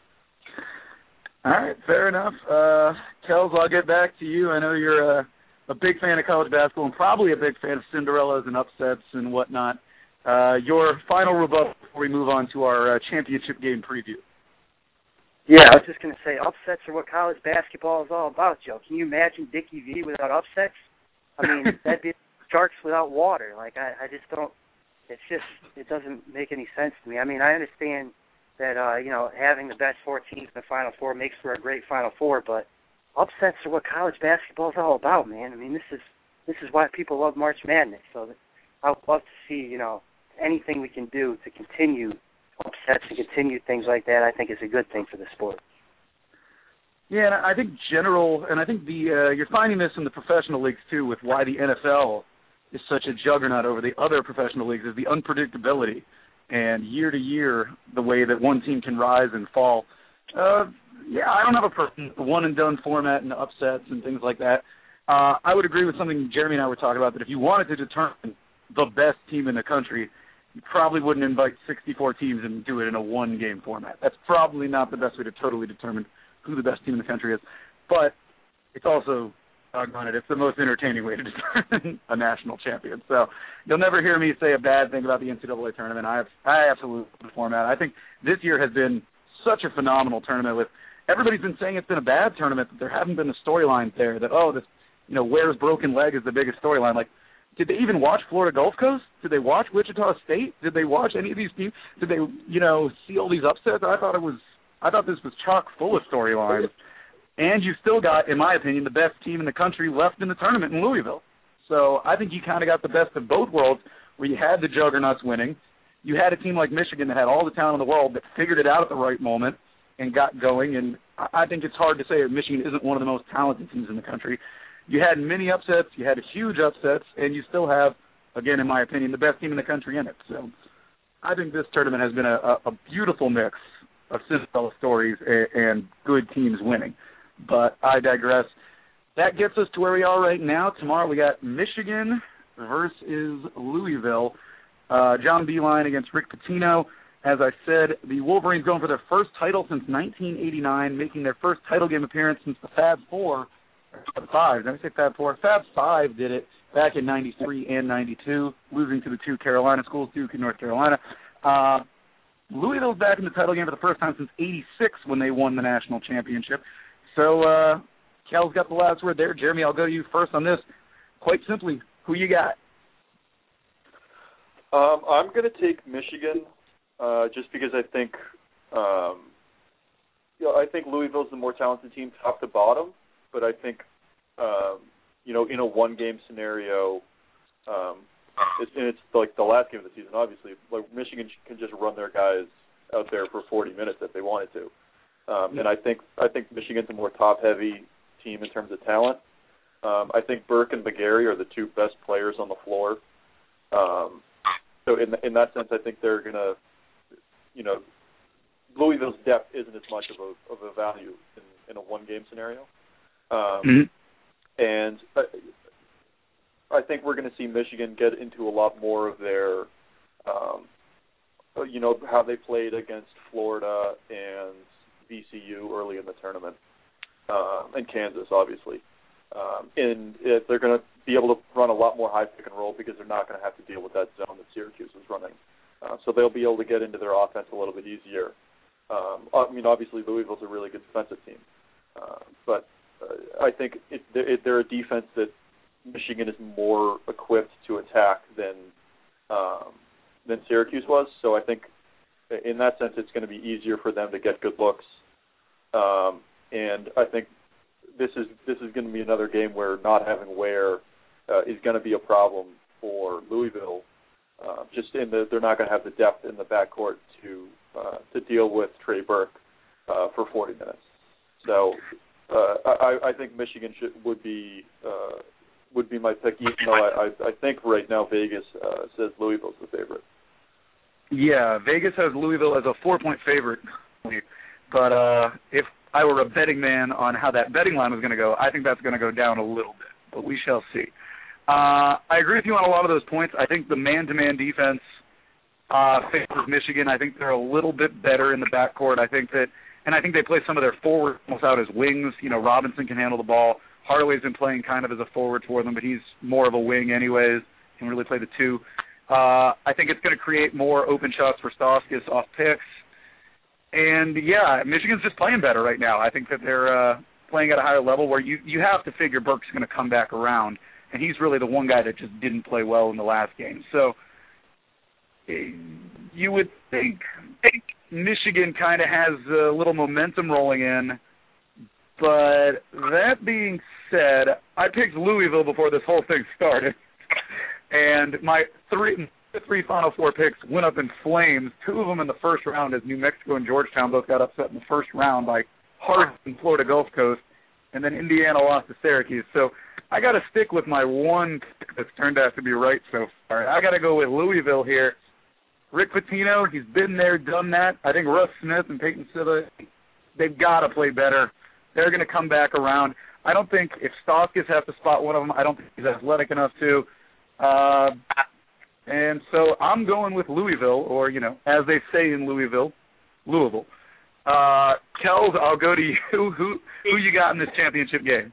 All right, fair enough. Uh, Kels, I'll get back to you. I know you're a, a big fan of college basketball and probably a big fan of Cinderellas and upsets and whatnot. Uh, your final rebuttal before we move on to our uh, championship game preview. Yeah, I was just going to say, upsets are what college basketball is all about, Joe. Can you imagine Dickie V without upsets? I mean, that'd be sharks without water. Like, I, I just don't, it's just, it doesn't make any sense to me. I mean, I understand that, uh, you know, having the best four teams in the Final Four makes for a great Final Four, but upsets are what college basketball is all about, man. I mean, this is this is why people love March Madness. So I would love to see, you know, anything we can do to continue upsets and continue things like that. I think is a good thing for the sport. Yeah, and I think general, and I think the uh, you're finding this in the professional leagues too, with why the N F L is such a juggernaut over the other professional leagues, is the unpredictability, and year to year the way that one team can rise and fall. Uh, yeah, I don't have a problem with the one and done format and the upsets and things like that. Uh, I would agree with something Jeremy and I were talking about, that if you wanted to determine the best team in the country, you probably wouldn't invite sixty-four teams and do it in a one-game format. That's probably not the best way to totally determine who the best team in the country is. But it's also, doggone it, it's the most entertaining way to determine a national champion. So you'll never hear me say a bad thing about the N C double A tournament. I have, I absolutely love the format. I think this year has been such a phenomenal tournament. With everybody's been saying it's been a bad tournament, that there haven't been the storylines there, that, oh, this, you know, Ware's broken leg is the biggest storyline. Like, did they even watch Florida Gulf Coast? Did they watch Wichita State? Did they watch any of these teams? Did they, you know, see all these upsets? I thought it was, I thought this was chock full of storylines. And you still got, in my opinion, the best team in the country left in the tournament in Louisville. So I think you kind of got the best of both worlds, where you had the juggernauts winning. You had a team like Michigan that had all the talent in the world, that figured it out at the right moment and got going. And I think it's hard to say that Michigan isn't one of the most talented teams in the country. You had many upsets, you had huge upsets, and you still have, again, in my opinion, the best team in the country in it. So I think this tournament has been a, a beautiful mix of Cinderella stories and, and good teams winning. But I digress. That gets us to where we are right now. Tomorrow we got Michigan versus Louisville. Uh, John Beilein against Rick Pitino. As I said, the Wolverines going for their first title since nineteen eighty-nine, making their first title game appearance since the Fab Four. Fab Five, did I say Fab Four? Fab Five did it back in ninety-three and ninety-two, losing to the two Carolina schools, Duke and North Carolina. Uh, Louisville's back in the title game for the first time since eighty-six, when they won the national championship. So, uh, Cal's got the last word there. Jeremy, I'll go to you first on this. Quite simply, who you got? Um, I'm going to take Michigan, uh, just because I think, um, you know, I think Louisville's the more talented team, top to bottom. But I think, um, you know, in a one-game scenario, um, it's, and it's like the last game of the season, obviously, like Michigan can just run their guys out there for forty minutes if they wanted to. Um, yeah. And I think I think Michigan's a more top-heavy team in terms of talent. Um, I think Burke and McGarry are the two best players on the floor. Um, so in in that sense, I think they're gonna, you know, Louisville's depth isn't as much of a of a value in, in a one-game scenario. Um, mm-hmm. And I, I think we're going to see Michigan get into a lot more of their, um, you know, how they played against Florida and V C U early in the tournament, um, and Kansas, obviously. Um, and it, they're going to be able to run a lot more high pick and roll, because they're not going to have to deal with that zone that Syracuse was running. Uh, so they'll be able to get into their offense a little bit easier. Um, I mean, obviously, Louisville's a really good defensive team, uh, but Uh, I think it, it, they're a defense that Michigan is more equipped to attack than um, than Syracuse was. So I think in that sense, it's going to be easier for them to get good looks. Um, and I think this is this is going to be another game where not having Ware uh, is going to be a problem for Louisville. Uh, just in the they're not going to have the depth in the backcourt to uh, to deal with Trey Burke uh, for forty minutes. So. Uh, I, I think Michigan should, would be uh, would be my pick, even though I, I, I think right now Vegas uh, says Louisville's the favorite. Yeah, Vegas has Louisville as a four-point favorite. But uh, if I were a betting man on how that betting line was going to go, I think that's going to go down a little bit. But we shall see. Uh, I agree with you on a lot of those points. I think the man-to-man defense uh, favors Michigan. I think they're a little bit better in the backcourt. I think that, and I think they play some of their forwards almost out as wings. You know, Robinson can handle the ball. Hardaway's been playing kind of as a forward for them, but he's more of a wing anyways. Can really play the two. Uh, I think it's going to create more open shots for Stauskas off picks. And, yeah, Michigan's just playing better right now. I think that they're uh, playing at a higher level where you, you have to figure Burke's going to come back around. And he's really the one guy that just didn't play well in the last game. So you would think Michigan kind of has a little momentum rolling in. But that being said, I picked Louisville before this whole thing started. And my three the three Final Four picks went up in flames. Two of them in the first round as New Mexico and Georgetown both got upset in the first round by Hart and Florida Gulf Coast. And then Indiana lost to Syracuse. So I got to stick with my one pick that's turned out to be right so far. I got to go with Louisville here. Rick Pitino, he's been there, done that. I think Russ Smith and Peyton Siva, they've got to play better. They're going to come back around. I don't think if Stauskas has to spot one of them, I don't think he's athletic enough to. Uh, and so I'm going with Louisville, or, you know, as they say in Louisville, Louisville. Uh, Kels, I'll go to you. Who who you got in this championship game?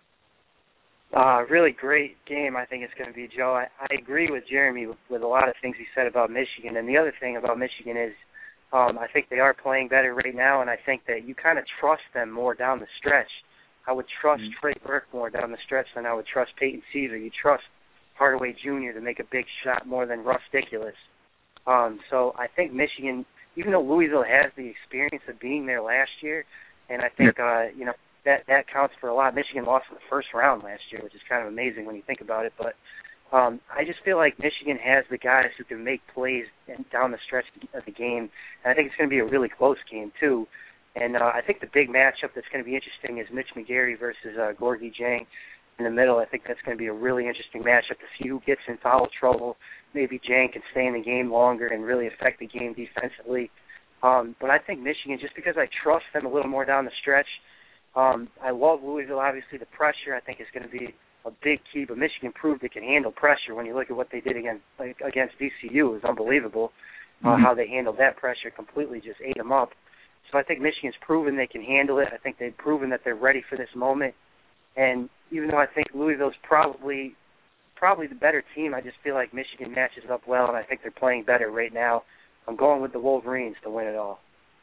Uh, really great game, I think it's going to be, Joe. I, I agree with Jeremy with, with a lot of things he said about Michigan. And the other thing about Michigan is um, I think they are playing better right now, and I think that you kind of trust them more down the stretch. I would trust mm-hmm. Trey Burke more down the stretch than I would trust Peyton Siva. You trust Hardaway Junior to make a big shot more than Rusticulous. Um, so I think Michigan, even though Louisville has the experience of being there last year, and I think, uh, you know, that, that counts for a lot. Michigan lost in the first round last year, which is kind of amazing when you think about it. But um, I just feel like Michigan has the guys who can make plays down the stretch of the game. And I think it's going to be a really close game, too. And uh, I think the big matchup that's going to be interesting is Mitch McGary versus uh, Gorgui Dieng in the middle. I think that's going to be a really interesting matchup to see who gets in foul trouble. Maybe Dieng can stay in the game longer and really affect the game defensively. Um, but I think Michigan, just because I trust them a little more down the stretch, um, I love Louisville. Obviously, the pressure I think is going to be a big key. But Michigan proved it can handle pressure. When you look at what they did against like, against V C U, it was unbelievable uh, mm-hmm. how they handled that pressure. Completely just ate them up. So I think Michigan's proven they can handle it. I think they've proven that they're ready for this moment. And even though I think Louisville's probably probably the better team, I just feel like Michigan matches up well, and I think they're playing better right now. I'm going with the Wolverines to win it all.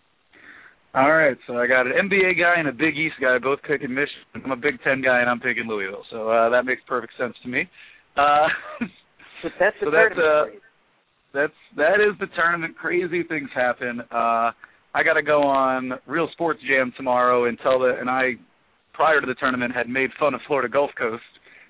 All right, so I got an N B A guy and a Big East guy both picking Michigan. I'm a Big Ten guy, and I'm picking Louisville. So uh, that makes perfect sense to me. Uh, but that's the so tournament. That's, uh, that's, that is the tournament. Crazy things happen. Uh, I got to go on Real Sports Jam tomorrow and tell the, and I, prior to the tournament, had made fun of Florida Gulf Coast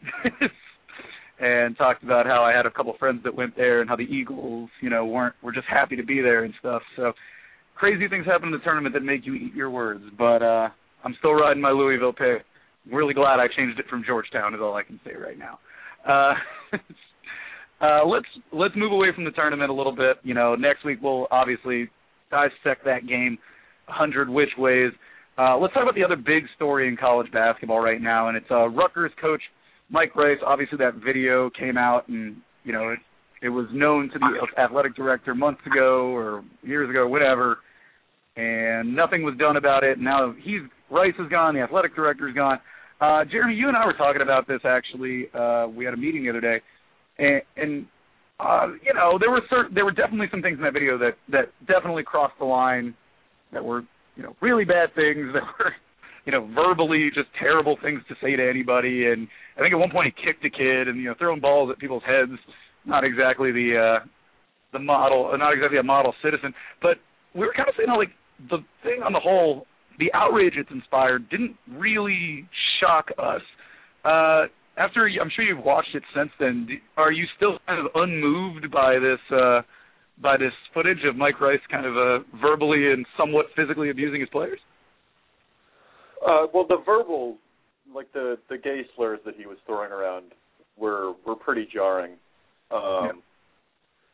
and talked about how I had a couple friends that went there and how the Eagles, you know, weren't, were just happy to be there and stuff. So crazy things happen in the tournament that make you eat your words. But uh, I'm still riding my Louisville pick. I'm really glad I changed it from Georgetown is all I can say right now. Uh, uh, let's let's move away from the tournament a little bit. You know, next week we'll obviously dissect that game a hundred which ways. Uh, let's talk about the other big story in college basketball right now, and it's uh, Rutgers coach Mike Rice. Obviously, that video came out, and you know it, it was known to the athletic director months ago or years ago, whatever, and nothing was done about it. Now he's Rice is gone, the athletic director is gone. Uh, Jeremy, you and I were talking about this actually. Uh, we had a meeting the other day, and, and uh, you know there were certain, there were definitely some things in that video that that definitely crossed the line, that were you know really bad things, that were you know verbally just terrible things to say to anybody. And I think at one point he kicked a kid, and you know throwing balls at people's heads. Not exactly the uh, the model, not exactly a model citizen. But we were kind of saying how like the thing on the whole, the outrage it's inspired didn't really shock us. Uh, after, I'm sure you've watched it since then, are you still kind of unmoved by this uh, by this footage of Mike Rice kind of uh, verbally and somewhat physically abusing his players? Uh, well, the verbal, like the, the gay slurs that he was throwing around were were pretty jarring. Um,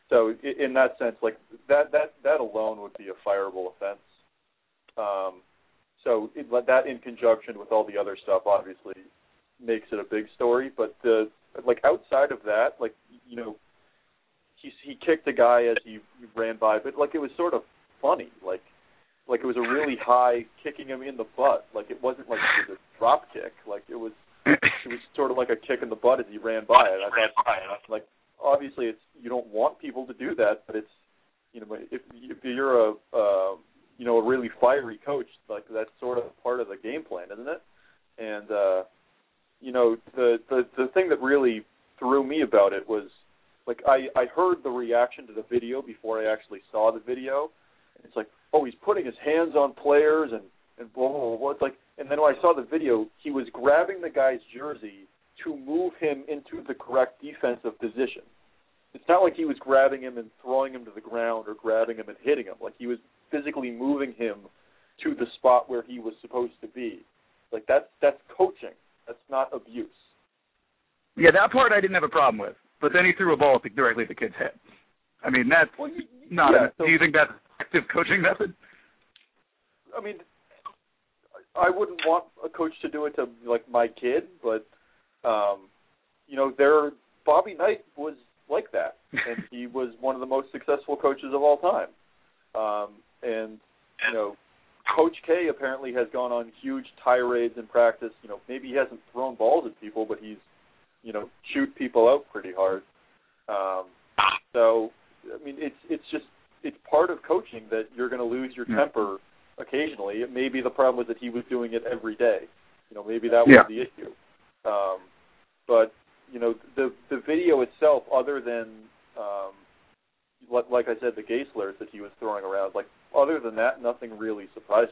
So in that sense, like that that that alone would be a fireable offense. Um, so it, that in conjunction with all the other stuff, obviously, makes it a big story. But the like outside of that, like you know, he he kicked a guy as he, he ran by, but like it was sort of funny, like like it was a really high kicking him in the butt. Like it wasn't like it was a drop kick. Like it was it was sort of like a kick in the butt as he ran by. And I thought, like obviously it's you don't want people to do that, but it's you know if if you're a uh, you know, a really fiery coach, like that's sort of part of the game plan, isn't it? And, uh, you know, the, the, the thing that really threw me about it was, like, I, I heard the reaction to the video before I actually saw the video. It's like, oh, he's putting his hands on players and, and blah, blah, blah. It's like, and then when I saw the video, he was grabbing the guy's jersey to move him into the correct defensive position. It's not like he was grabbing him and throwing him to the ground or grabbing him and hitting him. Like he was physically moving him to the spot where he was supposed to be. Like that's that's coaching. That's not abuse. Yeah, that part I didn't have a problem with. But then he threw a ball directly at the kid's head. I mean, that's well, you, not. Yeah, a, so, do you think that's an active coaching method? I mean, I wouldn't want a coach to do it to like my kid, but um, you know, there Bobby Knight was like that, and he was one of the most successful coaches of all time. Um, and, you know, Coach K apparently has gone on huge tirades in practice. You know, maybe he hasn't thrown balls at people, but he's, you know, chewed people out pretty hard. Um, so, I mean, it's it's just, it's part of coaching that you're going to lose your temper occasionally. It may be the problem was that he was doing it every day. You know, maybe that was yeah. the issue. Um, but, you know, the the video itself, other than, um, like, like I said, the gay slurs that he was throwing around, like, other than that, nothing really surprised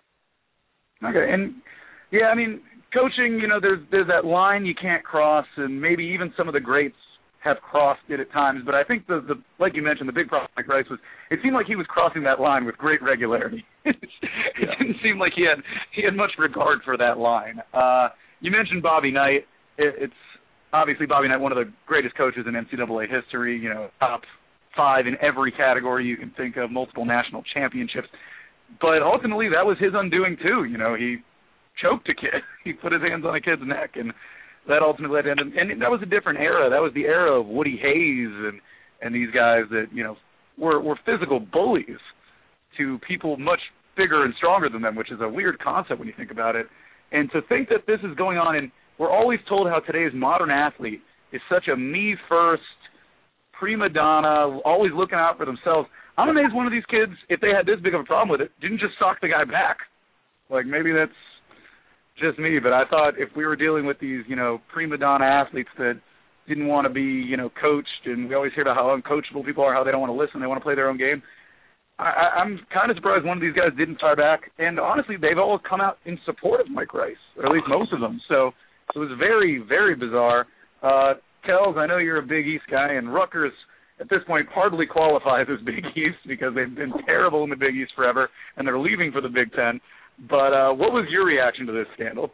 me. Okay, and, yeah, I mean, coaching, you know, there's there's that line you can't cross, and maybe even some of the greats have crossed it at times, but I think, the, the like you mentioned, the big problem with Rice was it seemed like he was crossing that line with great regularity. it yeah. didn't seem like he had, he had much regard for that line. Uh, you mentioned Bobby Knight. It, it's obviously Bobby Knight, one of the greatest coaches in N C double A history, you know, top five in every category you can think of, multiple national championships. But ultimately, that was his undoing, too. You know, he choked a kid. He put his hands on a kid's neck, and that ultimately led to end. And that was a different era. That was the era of Woody Hayes and, and these guys that, you know, were, were physical bullies to people much bigger and stronger than them, which is a weird concept when you think about it. And to think that this is going on, and we're always told how today's modern athlete is such a me-first, prima donna, always looking out for themselves. I'm amazed one of these kids, if they had this big of a problem with it, didn't just sock the guy back. Like, maybe that's just me, but I thought if we were dealing with these, you know, prima donna athletes that didn't want to be, you know, coached, and we always hear about how uncoachable people are, how they don't want to listen, they want to play their own game. I, I'm kind of surprised one of these guys didn't fire back, and honestly, they've all come out in support of Mike Rice, or at least most of them. So it was very, very bizarre. Uh, Kells, I know you're a Big East guy, and Rutgers at this point hardly qualifies as Big East because they've been terrible in the Big East forever, and they're leaving for the Big Ten. But uh, what was your reaction to this scandal?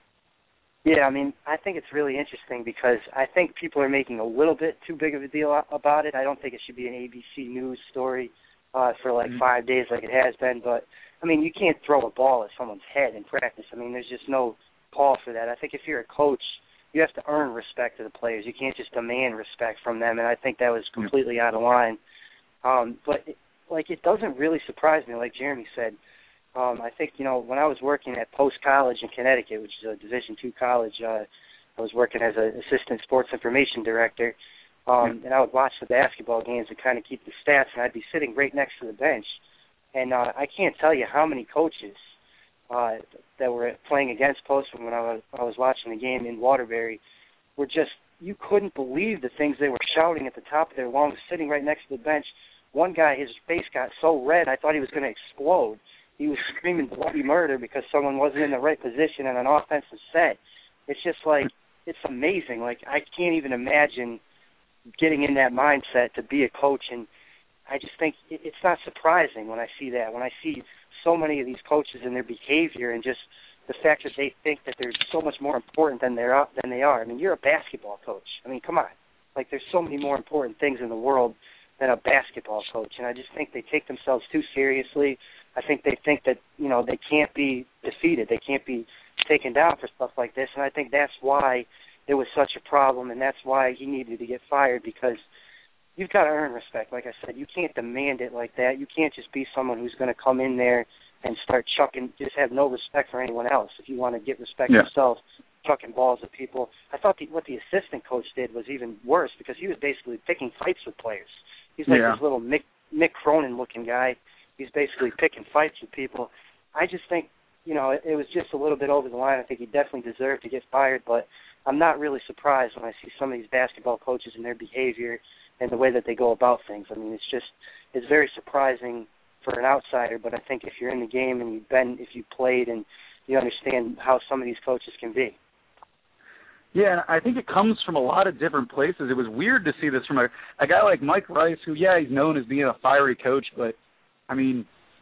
Yeah, I mean, I think it's really interesting because I think people are making a little bit too big of a deal about it. I don't think it should be an A B C News story uh, for like mm-hmm. five days like it has been. But, I mean, you can't throw a ball at someone's head in practice. I mean, there's just no call for that. I think if you're a coach, you have to earn respect of the players. You can't just demand respect from them, and I think that was completely out of line. Um, but, it, like, it doesn't really surprise me, like Jeremy said. Um, I think, you know, when I was working at Post College in Connecticut, which is a Division two college, uh, I was working as an assistant sports information director, um, and I would watch the basketball games and kind of keep the stats, and I'd be sitting right next to the bench. And uh, I can't tell you how many coaches uh, that were playing against Post when I was, I was watching the game in Waterbury were just, you couldn't believe the things they were shouting at the top of their lungs, sitting right next to the bench. One guy, his face got so red, I thought he was going to explode. He was screaming bloody murder because someone wasn't in the right position on an offensive set. It's just like, it's amazing. Like, I can't even imagine getting in that mindset to be a coach, and I just think it's not surprising when I see that, when I see so many of these coaches and their behavior and just the fact that they think that they're so much more important than they're than they are. I mean, you're a basketball coach. I mean, come on. Like, there's so many more important things in the world than a basketball coach. And I just think they take themselves too seriously. I think they think that, you know, they can't be defeated. They can't be taken down for stuff like this. And I think that's why it was such a problem, and that's why he needed to get fired, because you've got to earn respect. Like I said, you can't demand it like that. You can't just be someone who's going to come in there and start chucking, just have no respect for anyone else. If you want to get respect yeah. yourself, chucking balls at people. I thought the, what the assistant coach did was even worse, because he was basically picking fights with players. He's like yeah. this little Mick, Mick Cronin-looking guy. He's basically picking fights with people. I just think, you know, it, it was just a little bit over the line. I think he definitely deserved to get fired, but I'm not really surprised when I see some of these basketball coaches and their behavior and the way that they go about things. I mean, it's just, it's very surprising for an outsider, but I think if you're in the game and you've been, if you've played and you understand how some of these coaches can be. Yeah, I think it comes from a lot of different places. It was weird to see this from a, a guy like Mike Rice, who, yeah, he's known as being a fiery coach, but, I mean,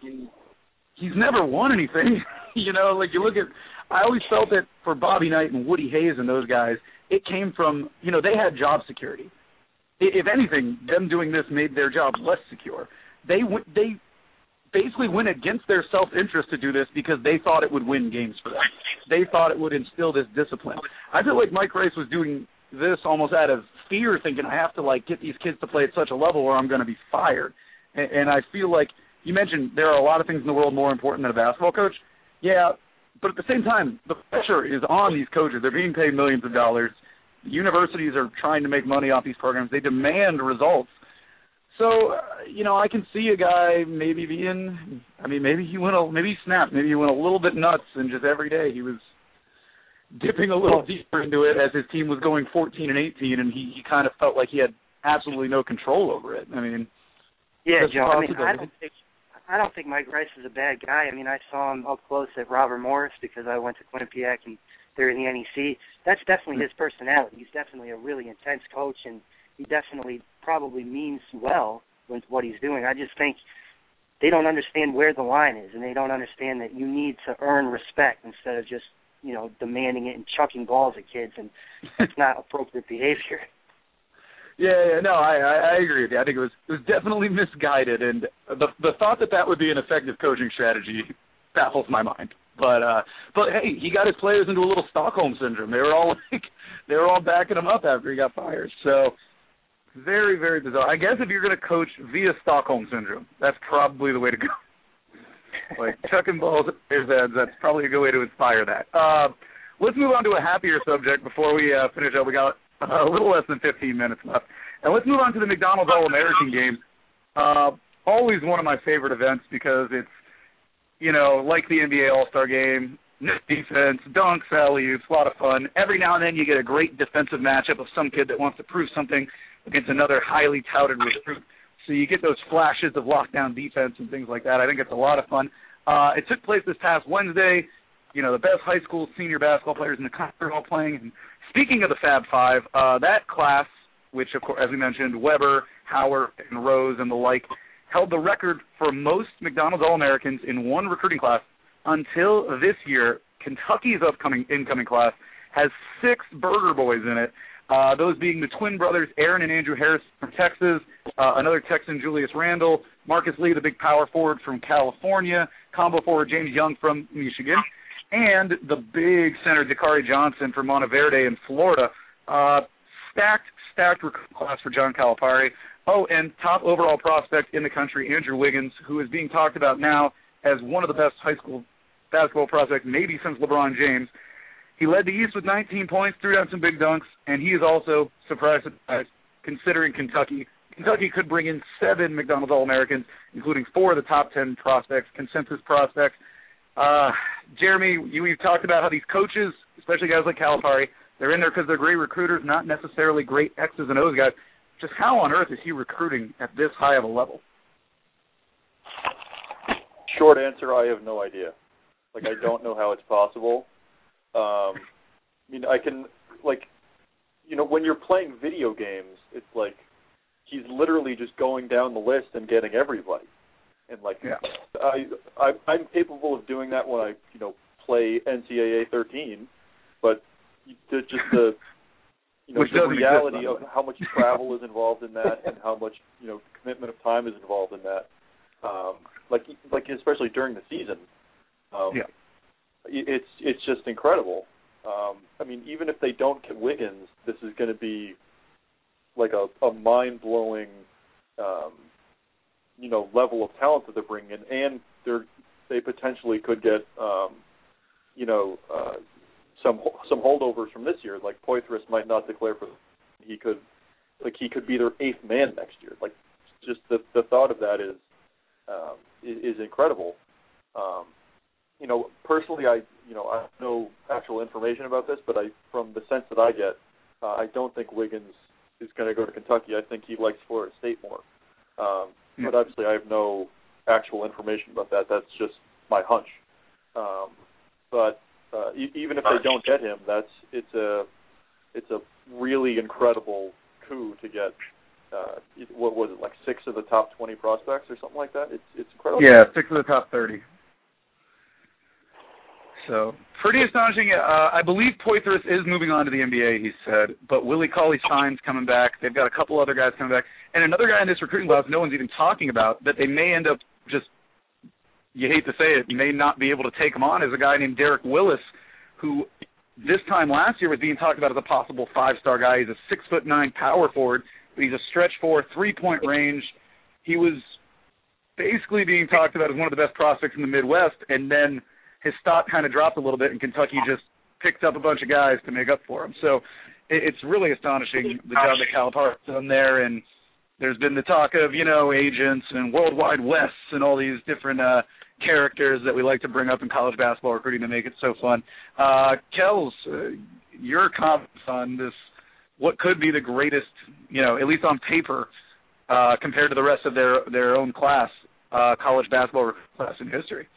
he's never won anything. You know, like you look at, I always felt that for Bobby Knight and Woody Hayes and those guys, it came from, you know, they had job security. If anything, them doing this made their job less secure. They they basically went against their self-interest to do this because they thought it would win games for them. They thought it would instill this discipline. I feel like Mike Rice was doing this almost out of fear, thinking I have to, like, get these kids to play at such a level or I'm going to be fired. And, and I feel like you mentioned there are a lot of things in the world more important than a basketball coach. Yeah, but at the same time, the pressure is on these coaches. They're being paid millions of dollars. Universities are trying to make money off these programs. They demand results. So, uh, you know, I can see a guy maybe being, I mean, maybe he went, a, maybe he snapped, maybe he went a little bit nuts, and just every day he was dipping a little deeper into it as his team was going fourteen and eighteen, and he, he kind of felt like he had absolutely no control over it. I mean, yeah, Joe. I mean, I don't think I don't think Mike Rice is a bad guy. I mean, I saw him up close at Robert Morris because I went to Quinnipiac and they're in the N E C. That's definitely his personality. He's definitely a really intense coach, and he definitely probably means well with what he's doing. I just think they don't understand where the line is, and they don't understand that you need to earn respect instead of just, you know, demanding it and chucking balls at kids, and that's not appropriate behavior. Yeah, yeah, no, I, I, I agree with you. I think it was it was definitely misguided, and the the thought that that would be an effective coaching strategy baffles my mind. But uh, but hey, he got his players into a little Stockholm syndrome. They were all like, they were all backing him up after he got fired. So very, very bizarre. I guess if you're going to coach via Stockholm syndrome, that's probably the way to go. Like chucking balls at players' heads, that's probably a good way to inspire that. Uh, let's move on to a happier subject before we uh, finish up. We got a little less than fifteen minutes left, and let's move on to the McDonald's All-American game. Uh, always one of my favorite events because it's, you know, like the N B A All-Star game, defense, dunks, alley-oops, a lot of fun. Every now and then you get a great defensive matchup of some kid that wants to prove something against another highly touted recruit. So you get those flashes of lockdown defense and things like that. I think it's a lot of fun. Uh, it took place this past Wednesday. You know, the best high school senior basketball players in the country are all playing. And speaking of the Fab Five, uh, that class, which, of course, as we mentioned, Weber, Howard, and Rose and the like, held the record for most McDonald's All-Americans in one recruiting class until this year. Kentucky's upcoming incoming class has six Burger Boys in it, uh, those being the twin brothers Aaron and Andrew Harris from Texas, uh, another Texan, Julius Randle, Marcus Lee, the big power forward from California, combo forward James Young from Michigan, and the big center Dakari Johnson from Monteverde in Florida. Uh, stacked, stacked recruiting class for John Calipari. Oh, and top overall prospect in the country, Andrew Wiggins, who is being talked about now as one of the best high school basketball prospects maybe since LeBron James. He led the East with nineteen points, threw down some big dunks, and he is also, surprise, surprise, considering Kentucky. Kentucky could bring in seven McDonald's All-Americans, including four of the top ten prospects, consensus prospects. Uh, Jeremy, you, you've talked about how these coaches, especially guys like Calipari, they're in there because they're great recruiters, not necessarily great X's and O's guys. Just how on earth is he recruiting at this high of a level? Short answer, I have no idea. Like, I don't know how it's possible. Um, I mean, I can, like, you know, when you're playing video games, it's like he's literally just going down the list and getting everybody. And, like, yeah. I, I, I'm capable of doing that when I, you know, play N C double A thirteen, but the, just the you know, Which the reality exist, of how much travel is involved in that and how much, you know, commitment of time is involved in that. Um, like, like especially during the season. Um, yeah. It's it's just incredible. Um, I mean, even if they don't get Wiggins, this is going to be like a, a mind-blowing, um, you know, level of talent that they're bringing in, and they're they potentially could get, um, you know, uh, some some holdovers from this year. Like Poitras might not declare for, he could, like he could be their eighth man next year. Like, just the the thought of that is um, is, is incredible. Um, You know, personally, I you know I have no actual information about this, but I, from the sense that I get, uh, I don't think Wiggins is going to go to Kentucky. I think he likes Florida State more. Um, yeah. But obviously, I have no actual information about that. That's just my hunch. Um, but uh, e- even if they don't get him, that's it's a it's a really incredible coup to get. Uh, what was it, like six of the top twenty prospects or something like that? It's it's incredible. Yeah, six of the top thirty. So, pretty astonishing. Uh, I believe Poitras is moving on to the N B A, he said, but Willie Cauley-Stein's coming back. They've got a couple other guys coming back. And another guy in this recruiting class no one's even talking about that they may end up just, you hate to say it, may not be able to take him on, is a guy named Derek Willis, who this time last year was being talked about as a possible five-star guy. He's a six foot nine power forward, but he's a stretch four, three-point range. He was basically being talked about as one of the best prospects in the Midwest, and then his stock kind of dropped a little bit, and Kentucky just picked up a bunch of guys to make up for him. So it, it's really astonishing the job that Calipari's done there, and there's been the talk of, you know, agents and worldwide Wests and all these different uh, characters that we like to bring up in college basketball recruiting to make it so fun. Uh, Kels, uh, your comments on this, what could be the greatest, you know, at least on paper, uh, compared to the rest of their, their own class, uh, college basketball class in history?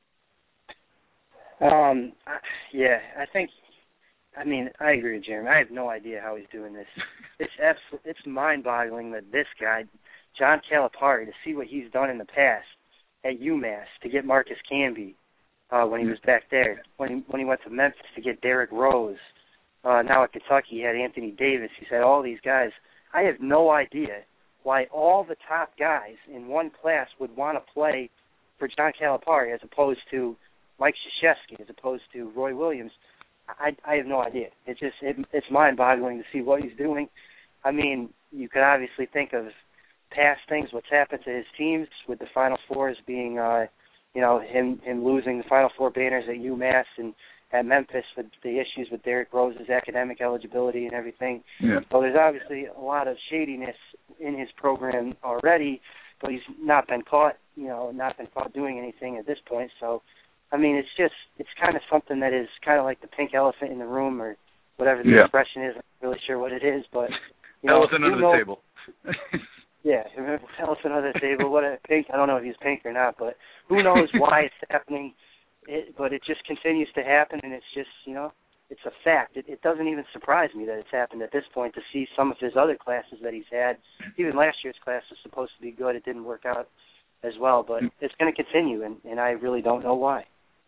Um, yeah, I think, I mean, I agree with Jeremy. I have no idea how he's doing this. It's absolute, it's mind-boggling that this guy, John Calipari, to see what he's done in the past at UMass to get Marcus Camby uh, when he was back there, when he, when he went to Memphis to get Derrick Rose. Uh, now at Kentucky, he had Anthony Davis. He's had all these guys. I have no idea why all the top guys in one class would want to play for John Calipari as opposed to Mike Krzyzewski, as opposed to Roy Williams. I, I have no idea. It's just it, it's mind-boggling to see what he's doing. I mean, you could obviously think of past things, what's happened to his teams with the Final Fours being, uh, you know, him him losing the Final Four banners at UMass and at Memphis with the issues with Derrick Rose's academic eligibility and everything. Yeah. So there's obviously a lot of shadiness in his program already, but he's not been caught, you know, not been caught doing anything at this point. So, I mean, it's just, it's kind of something that is kind of like the pink elephant in the room or whatever the yeah. expression is. I'm not really sure what it is, but, you know. Elephant under knows, the table. yeah, elephant under the table. What a pink, I don't know if he's pink or not, but who knows why it's happening. It, but it just continues to happen, and it's just, you know, it's a fact. It, it doesn't even surprise me that it's happened at this point to see some of his other classes that he's had. Even last year's class was supposed to be good. It didn't work out as well, but it's going to continue, and, and I really don't know why.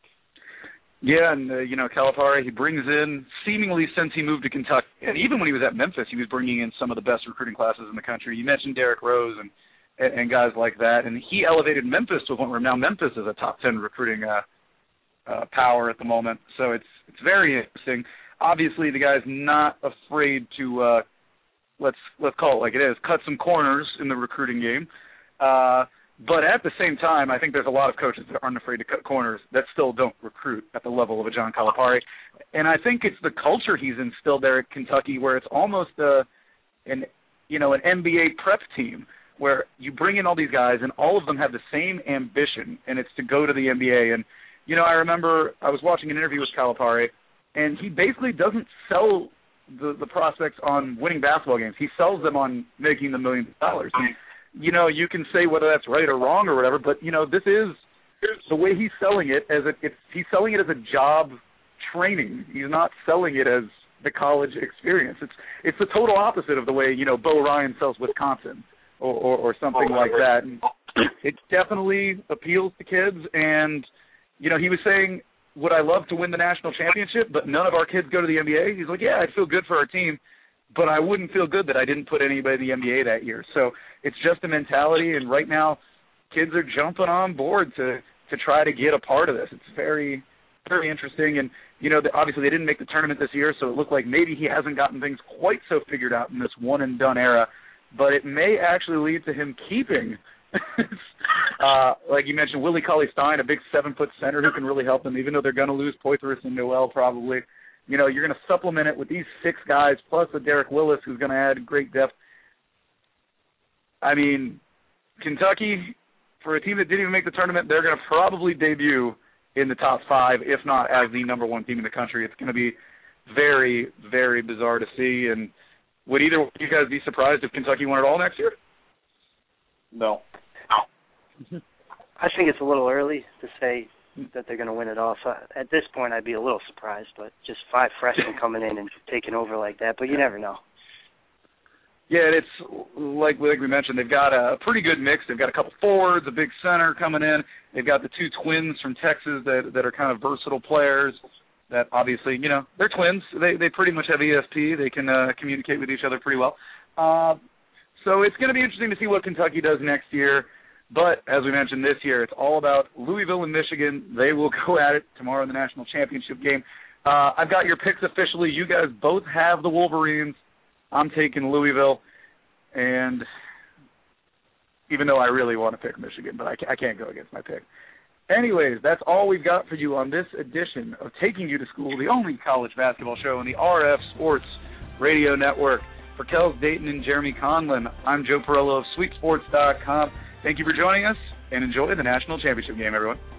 Yeah, and, uh, you know, Calipari, he brings in, seemingly since he moved to Kentucky, and even when he was at Memphis, he was bringing in some of the best recruiting classes in the country. You mentioned Derrick Rose and, and, and guys like that, and he elevated Memphis to a point where now Memphis is a top ten recruiting uh, uh, power at the moment. So it's it's very interesting. Obviously, the guy's not afraid to, uh, let's let's call it like it is, cut some corners in the recruiting game. Uh But at the same time, I think there's a lot of coaches that aren't afraid to cut corners that still don't recruit at the level of a John Calipari. And I think it's the culture he's instilled there at Kentucky where it's almost a, an, you know, an N B A prep team where you bring in all these guys and all of them have the same ambition, and it's to go to the N B A. And, you know, I remember I was watching an interview with Calipari, and he basically doesn't sell the, the prospects on winning basketball games. He sells them on making the millions of dollars. And, you know, you can say whether that's right or wrong or whatever, but, you know, this is the way he's selling it as a, it's, he's selling it as a job training. He's not selling it as the college experience. It's it's the total opposite of the way, you know, Bo Ryan sells Wisconsin or, or, or something like that. And it definitely appeals to kids. And, you know, he was saying, would I love to win the national championship, but none of our kids go to the N B A? He's like, yeah, I'd feel good for our team. but I wouldn't feel good that I didn't put anybody in the N B A that year. So it's just a mentality, and right now kids are jumping on board to, to try to get a part of this. It's very, very interesting. And, you know, obviously they didn't make the tournament this year, so it looked like maybe he hasn't gotten things quite so figured out in this one-and-done era, but it may actually lead to him keeping uh, like you mentioned, Willie Cauley-Stein, a big seven-foot center who can really help them, even though they're going to lose Poitras and Noel probably. You know, you're going to supplement it with these six guys, plus a Derek Willis who's going to add great depth. I mean, Kentucky, for a team that didn't even make the tournament, they're going to probably debut in the top five, if not as the number one team in the country. It's going to be very, very bizarre to see. And would either of you guys be surprised if Kentucky won it all next year? No. No. I think it's a little early to say that they're going to win it all. So at this point, I'd be a little surprised, but just five freshmen coming in and taking over like that. But you never know. Yeah, and it's like, like we mentioned, they've got a pretty good mix. They've got a couple forwards, a big center coming in. They've got the two twins from Texas that that are kind of versatile players that obviously, you know, they're twins. They they pretty much have E S P. They can uh, communicate with each other pretty well. Uh, so it's going to be interesting to see what Kentucky does next year. But as we mentioned this year, it's all about Louisville and Michigan. They will go at it tomorrow in the national championship game. Uh, I've got your picks officially. You guys both have the Wolverines. I'm taking Louisville, and even though I really want to pick Michigan, but I, I can't go against my pick. Anyways, that's all we've got for you on this edition of Taking You to School, the only college basketball show on the R F Sports Radio Network. For Kels Dayton and Jeremy Conlon, I'm Joe Perillo of Sweet Sports dot com. Thank you for joining us, and enjoy the national championship game, everyone.